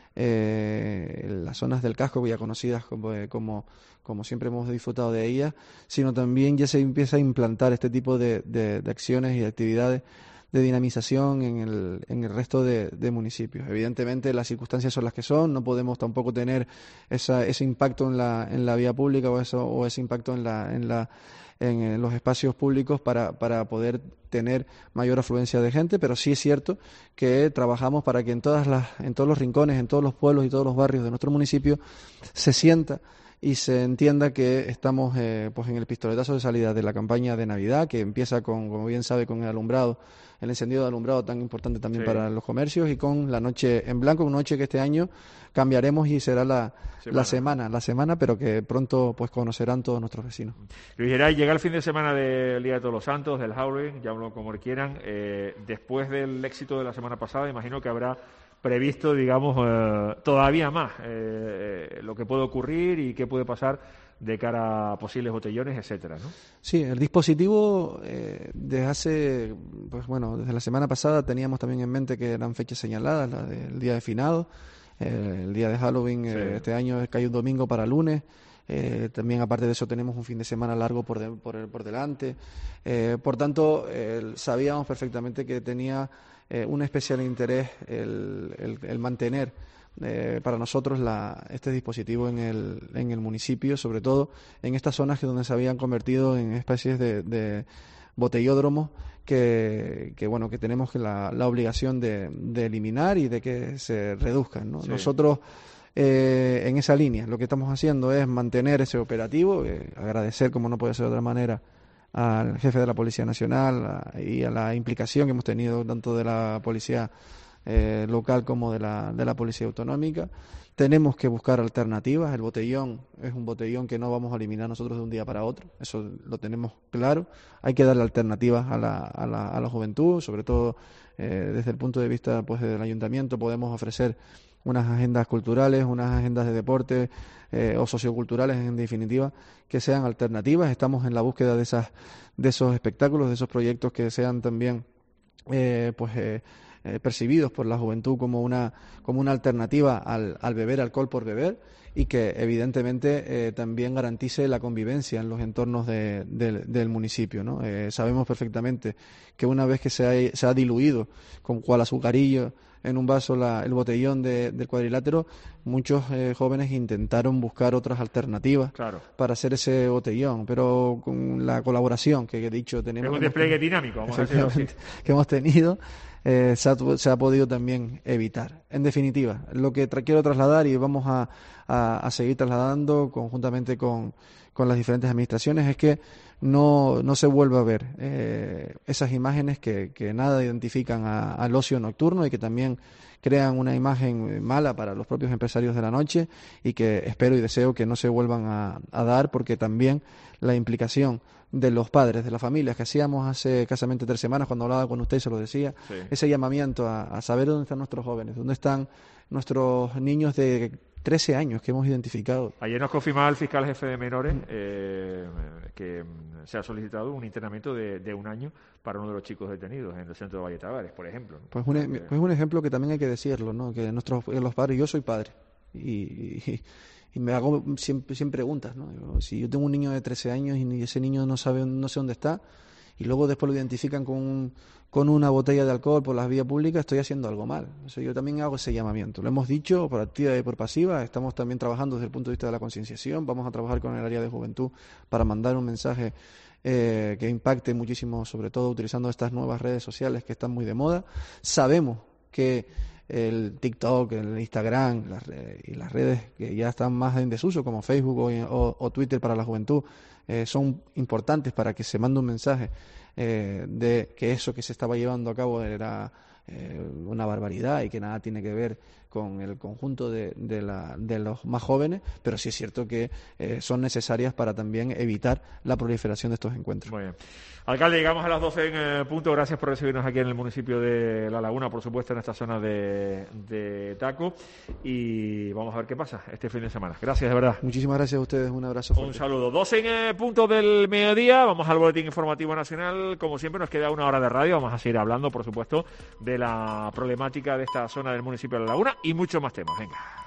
eh, las zonas del casco ya conocidas como, como, como siempre hemos disfrutado de ellas, sino también ya se empieza a implantar este tipo de, de, de acciones y de actividades de dinamización en el, en el resto de, de municipios. Evidentemente las circunstancias son las que son, no podemos tampoco tener esa, ese impacto en la, en la vía pública o, eso, o ese impacto en, la, en, la, en los espacios públicos para, para poder tener mayor afluencia de gente, pero sí es cierto que trabajamos para que en, todas las, en todos los rincones, en todos los pueblos y todos los barrios de nuestro municipio se sienta y se entienda que estamos eh, pues en el pistoletazo de salida de la campaña de Navidad, que empieza con, como bien sabe, con el alumbrado, el encendido de alumbrado tan importante también sí. para los comercios, y con la noche en blanco, una noche que este año cambiaremos y será la semana, la semana, la semana, pero que pronto pues conocerán todos nuestros vecinos. Luis Geray, llega el fin de semana del Día de Todos los Santos, del Halloween, llámalo como quieran, eh, después del éxito de la semana pasada, imagino que habrá previsto, digamos, eh, todavía más eh, lo que puede ocurrir y qué puede pasar de cara a posibles botellones, etcétera, ¿no? Sí, el dispositivo eh, desde hace, pues bueno, desde la semana pasada teníamos también en mente que eran fechas señaladas, la del día de finado, eh, el día de Halloween, sí. eh, este año cae un domingo para lunes. Eh, también aparte de eso tenemos un fin de semana largo por, de, por, por delante, eh, por tanto eh, sabíamos perfectamente que tenía eh, un especial interés el, el, el mantener eh, para nosotros la, este dispositivo en el, en el municipio, sobre todo en estas zonas que donde se habían convertido en especies de, de botellódromos que, que bueno que tenemos la, la obligación de, de eliminar y de que se reduzcan, ¿no? Sí. Nosotros Eh, en esa línea, lo que estamos haciendo es mantener ese operativo, eh, agradecer, como no puede ser de otra manera, al jefe de la Policía Nacional a, y a la implicación que hemos tenido tanto de la Policía eh, local como de la, de la Policía Autonómica. Tenemos que buscar alternativas. El botellón es un botellón que no vamos a eliminar nosotros de un día para otro, eso lo tenemos claro. Hay que darle alternativas a la, a la, a la juventud, sobre todo eh, desde el punto de vista pues del ayuntamiento podemos ofrecer unas agendas culturales, unas agendas de deporte eh, o socioculturales en definitiva, que sean alternativas. Estamos en la búsqueda de esas de esos espectáculos, de esos proyectos que sean también eh, pues eh, eh, percibidos por la juventud como una como una alternativa al, al beber alcohol por beber, y que evidentemente eh, también garantice la convivencia en los entornos de, de, del municipio, ¿no? Eh, sabemos perfectamente que una vez que se ha, se ha diluido con cual azucarillo en un vaso la, el botellón de, del cuadrilátero, muchos eh, jóvenes intentaron buscar otras alternativas claro. para hacer ese botellón, pero con la colaboración que he dicho tenemos... Es un despliegue dinámico, vamos a decirlo así. Que hemos tenido, eh, se, ha, se ha podido también evitar. En definitiva, lo que tra- quiero trasladar y vamos a, a, a seguir trasladando conjuntamente con, con las diferentes administraciones es que no, no se vuelva a ver eh, esas imágenes que, que nada identifican a, al ocio nocturno y que también crean una imagen mala para los propios empresarios de la noche y que espero y deseo que no se vuelvan a, a dar, porque también la implicación de los padres, de las familias, que hacíamos hace escasamente tres semanas cuando hablaba con usted y se lo decía, sí. ese llamamiento a, a saber dónde están nuestros jóvenes, dónde están nuestros niños de trece años que hemos identificado. Ayer nos confirmaba el fiscal jefe de menores eh, que se ha solicitado un internamiento de, de un año para uno de los chicos detenidos en el centro de Valle Tavares, por ejemplo, ¿no? Pues un, eh, pues un ejemplo que también hay que decirlo, ¿no? Que nuestros los padres, yo soy padre y, y, y me hago siempre, siempre preguntas, ¿no? Yo, si yo tengo un niño de trece años y ese niño no sabe, no sé dónde está, y luego después lo identifican con un, con una botella de alcohol por las vías públicas, estoy haciendo algo mal. O sea, yo también hago ese llamamiento. Lo hemos dicho por activa y por pasiva, estamos también trabajando desde el punto de vista de la concienciación, vamos a trabajar con el área de juventud para mandar un mensaje eh, que impacte muchísimo, sobre todo utilizando estas nuevas redes sociales que están muy de moda. Sabemos que el TikTok, el Instagram las, y las redes que ya están más en desuso, como Facebook o, o, o Twitter para la juventud, eh, son importantes para que se mande un mensaje eh, de que eso que se estaba llevando a cabo era eh, una barbaridad y que nada tiene que ver con el conjunto de, de, la, de los más jóvenes, pero sí es cierto que eh, son necesarias para también evitar la proliferación de estos encuentros. Muy bien. Alcalde, llegamos a las doce en eh, punto. Gracias por recibirnos aquí en el municipio de La Laguna, por supuesto, en esta zona de, de Taco. Y vamos a ver qué pasa este fin de semana. Gracias, de verdad. Muchísimas gracias a ustedes. Un abrazo fuerte. Un saludo. doce en eh, punto del mediodía. Vamos al boletín informativo nacional. Como siempre, nos queda una hora de radio. Vamos a seguir hablando, por supuesto, de la problemática de esta zona del municipio de La Laguna y muchos más temas. Venga.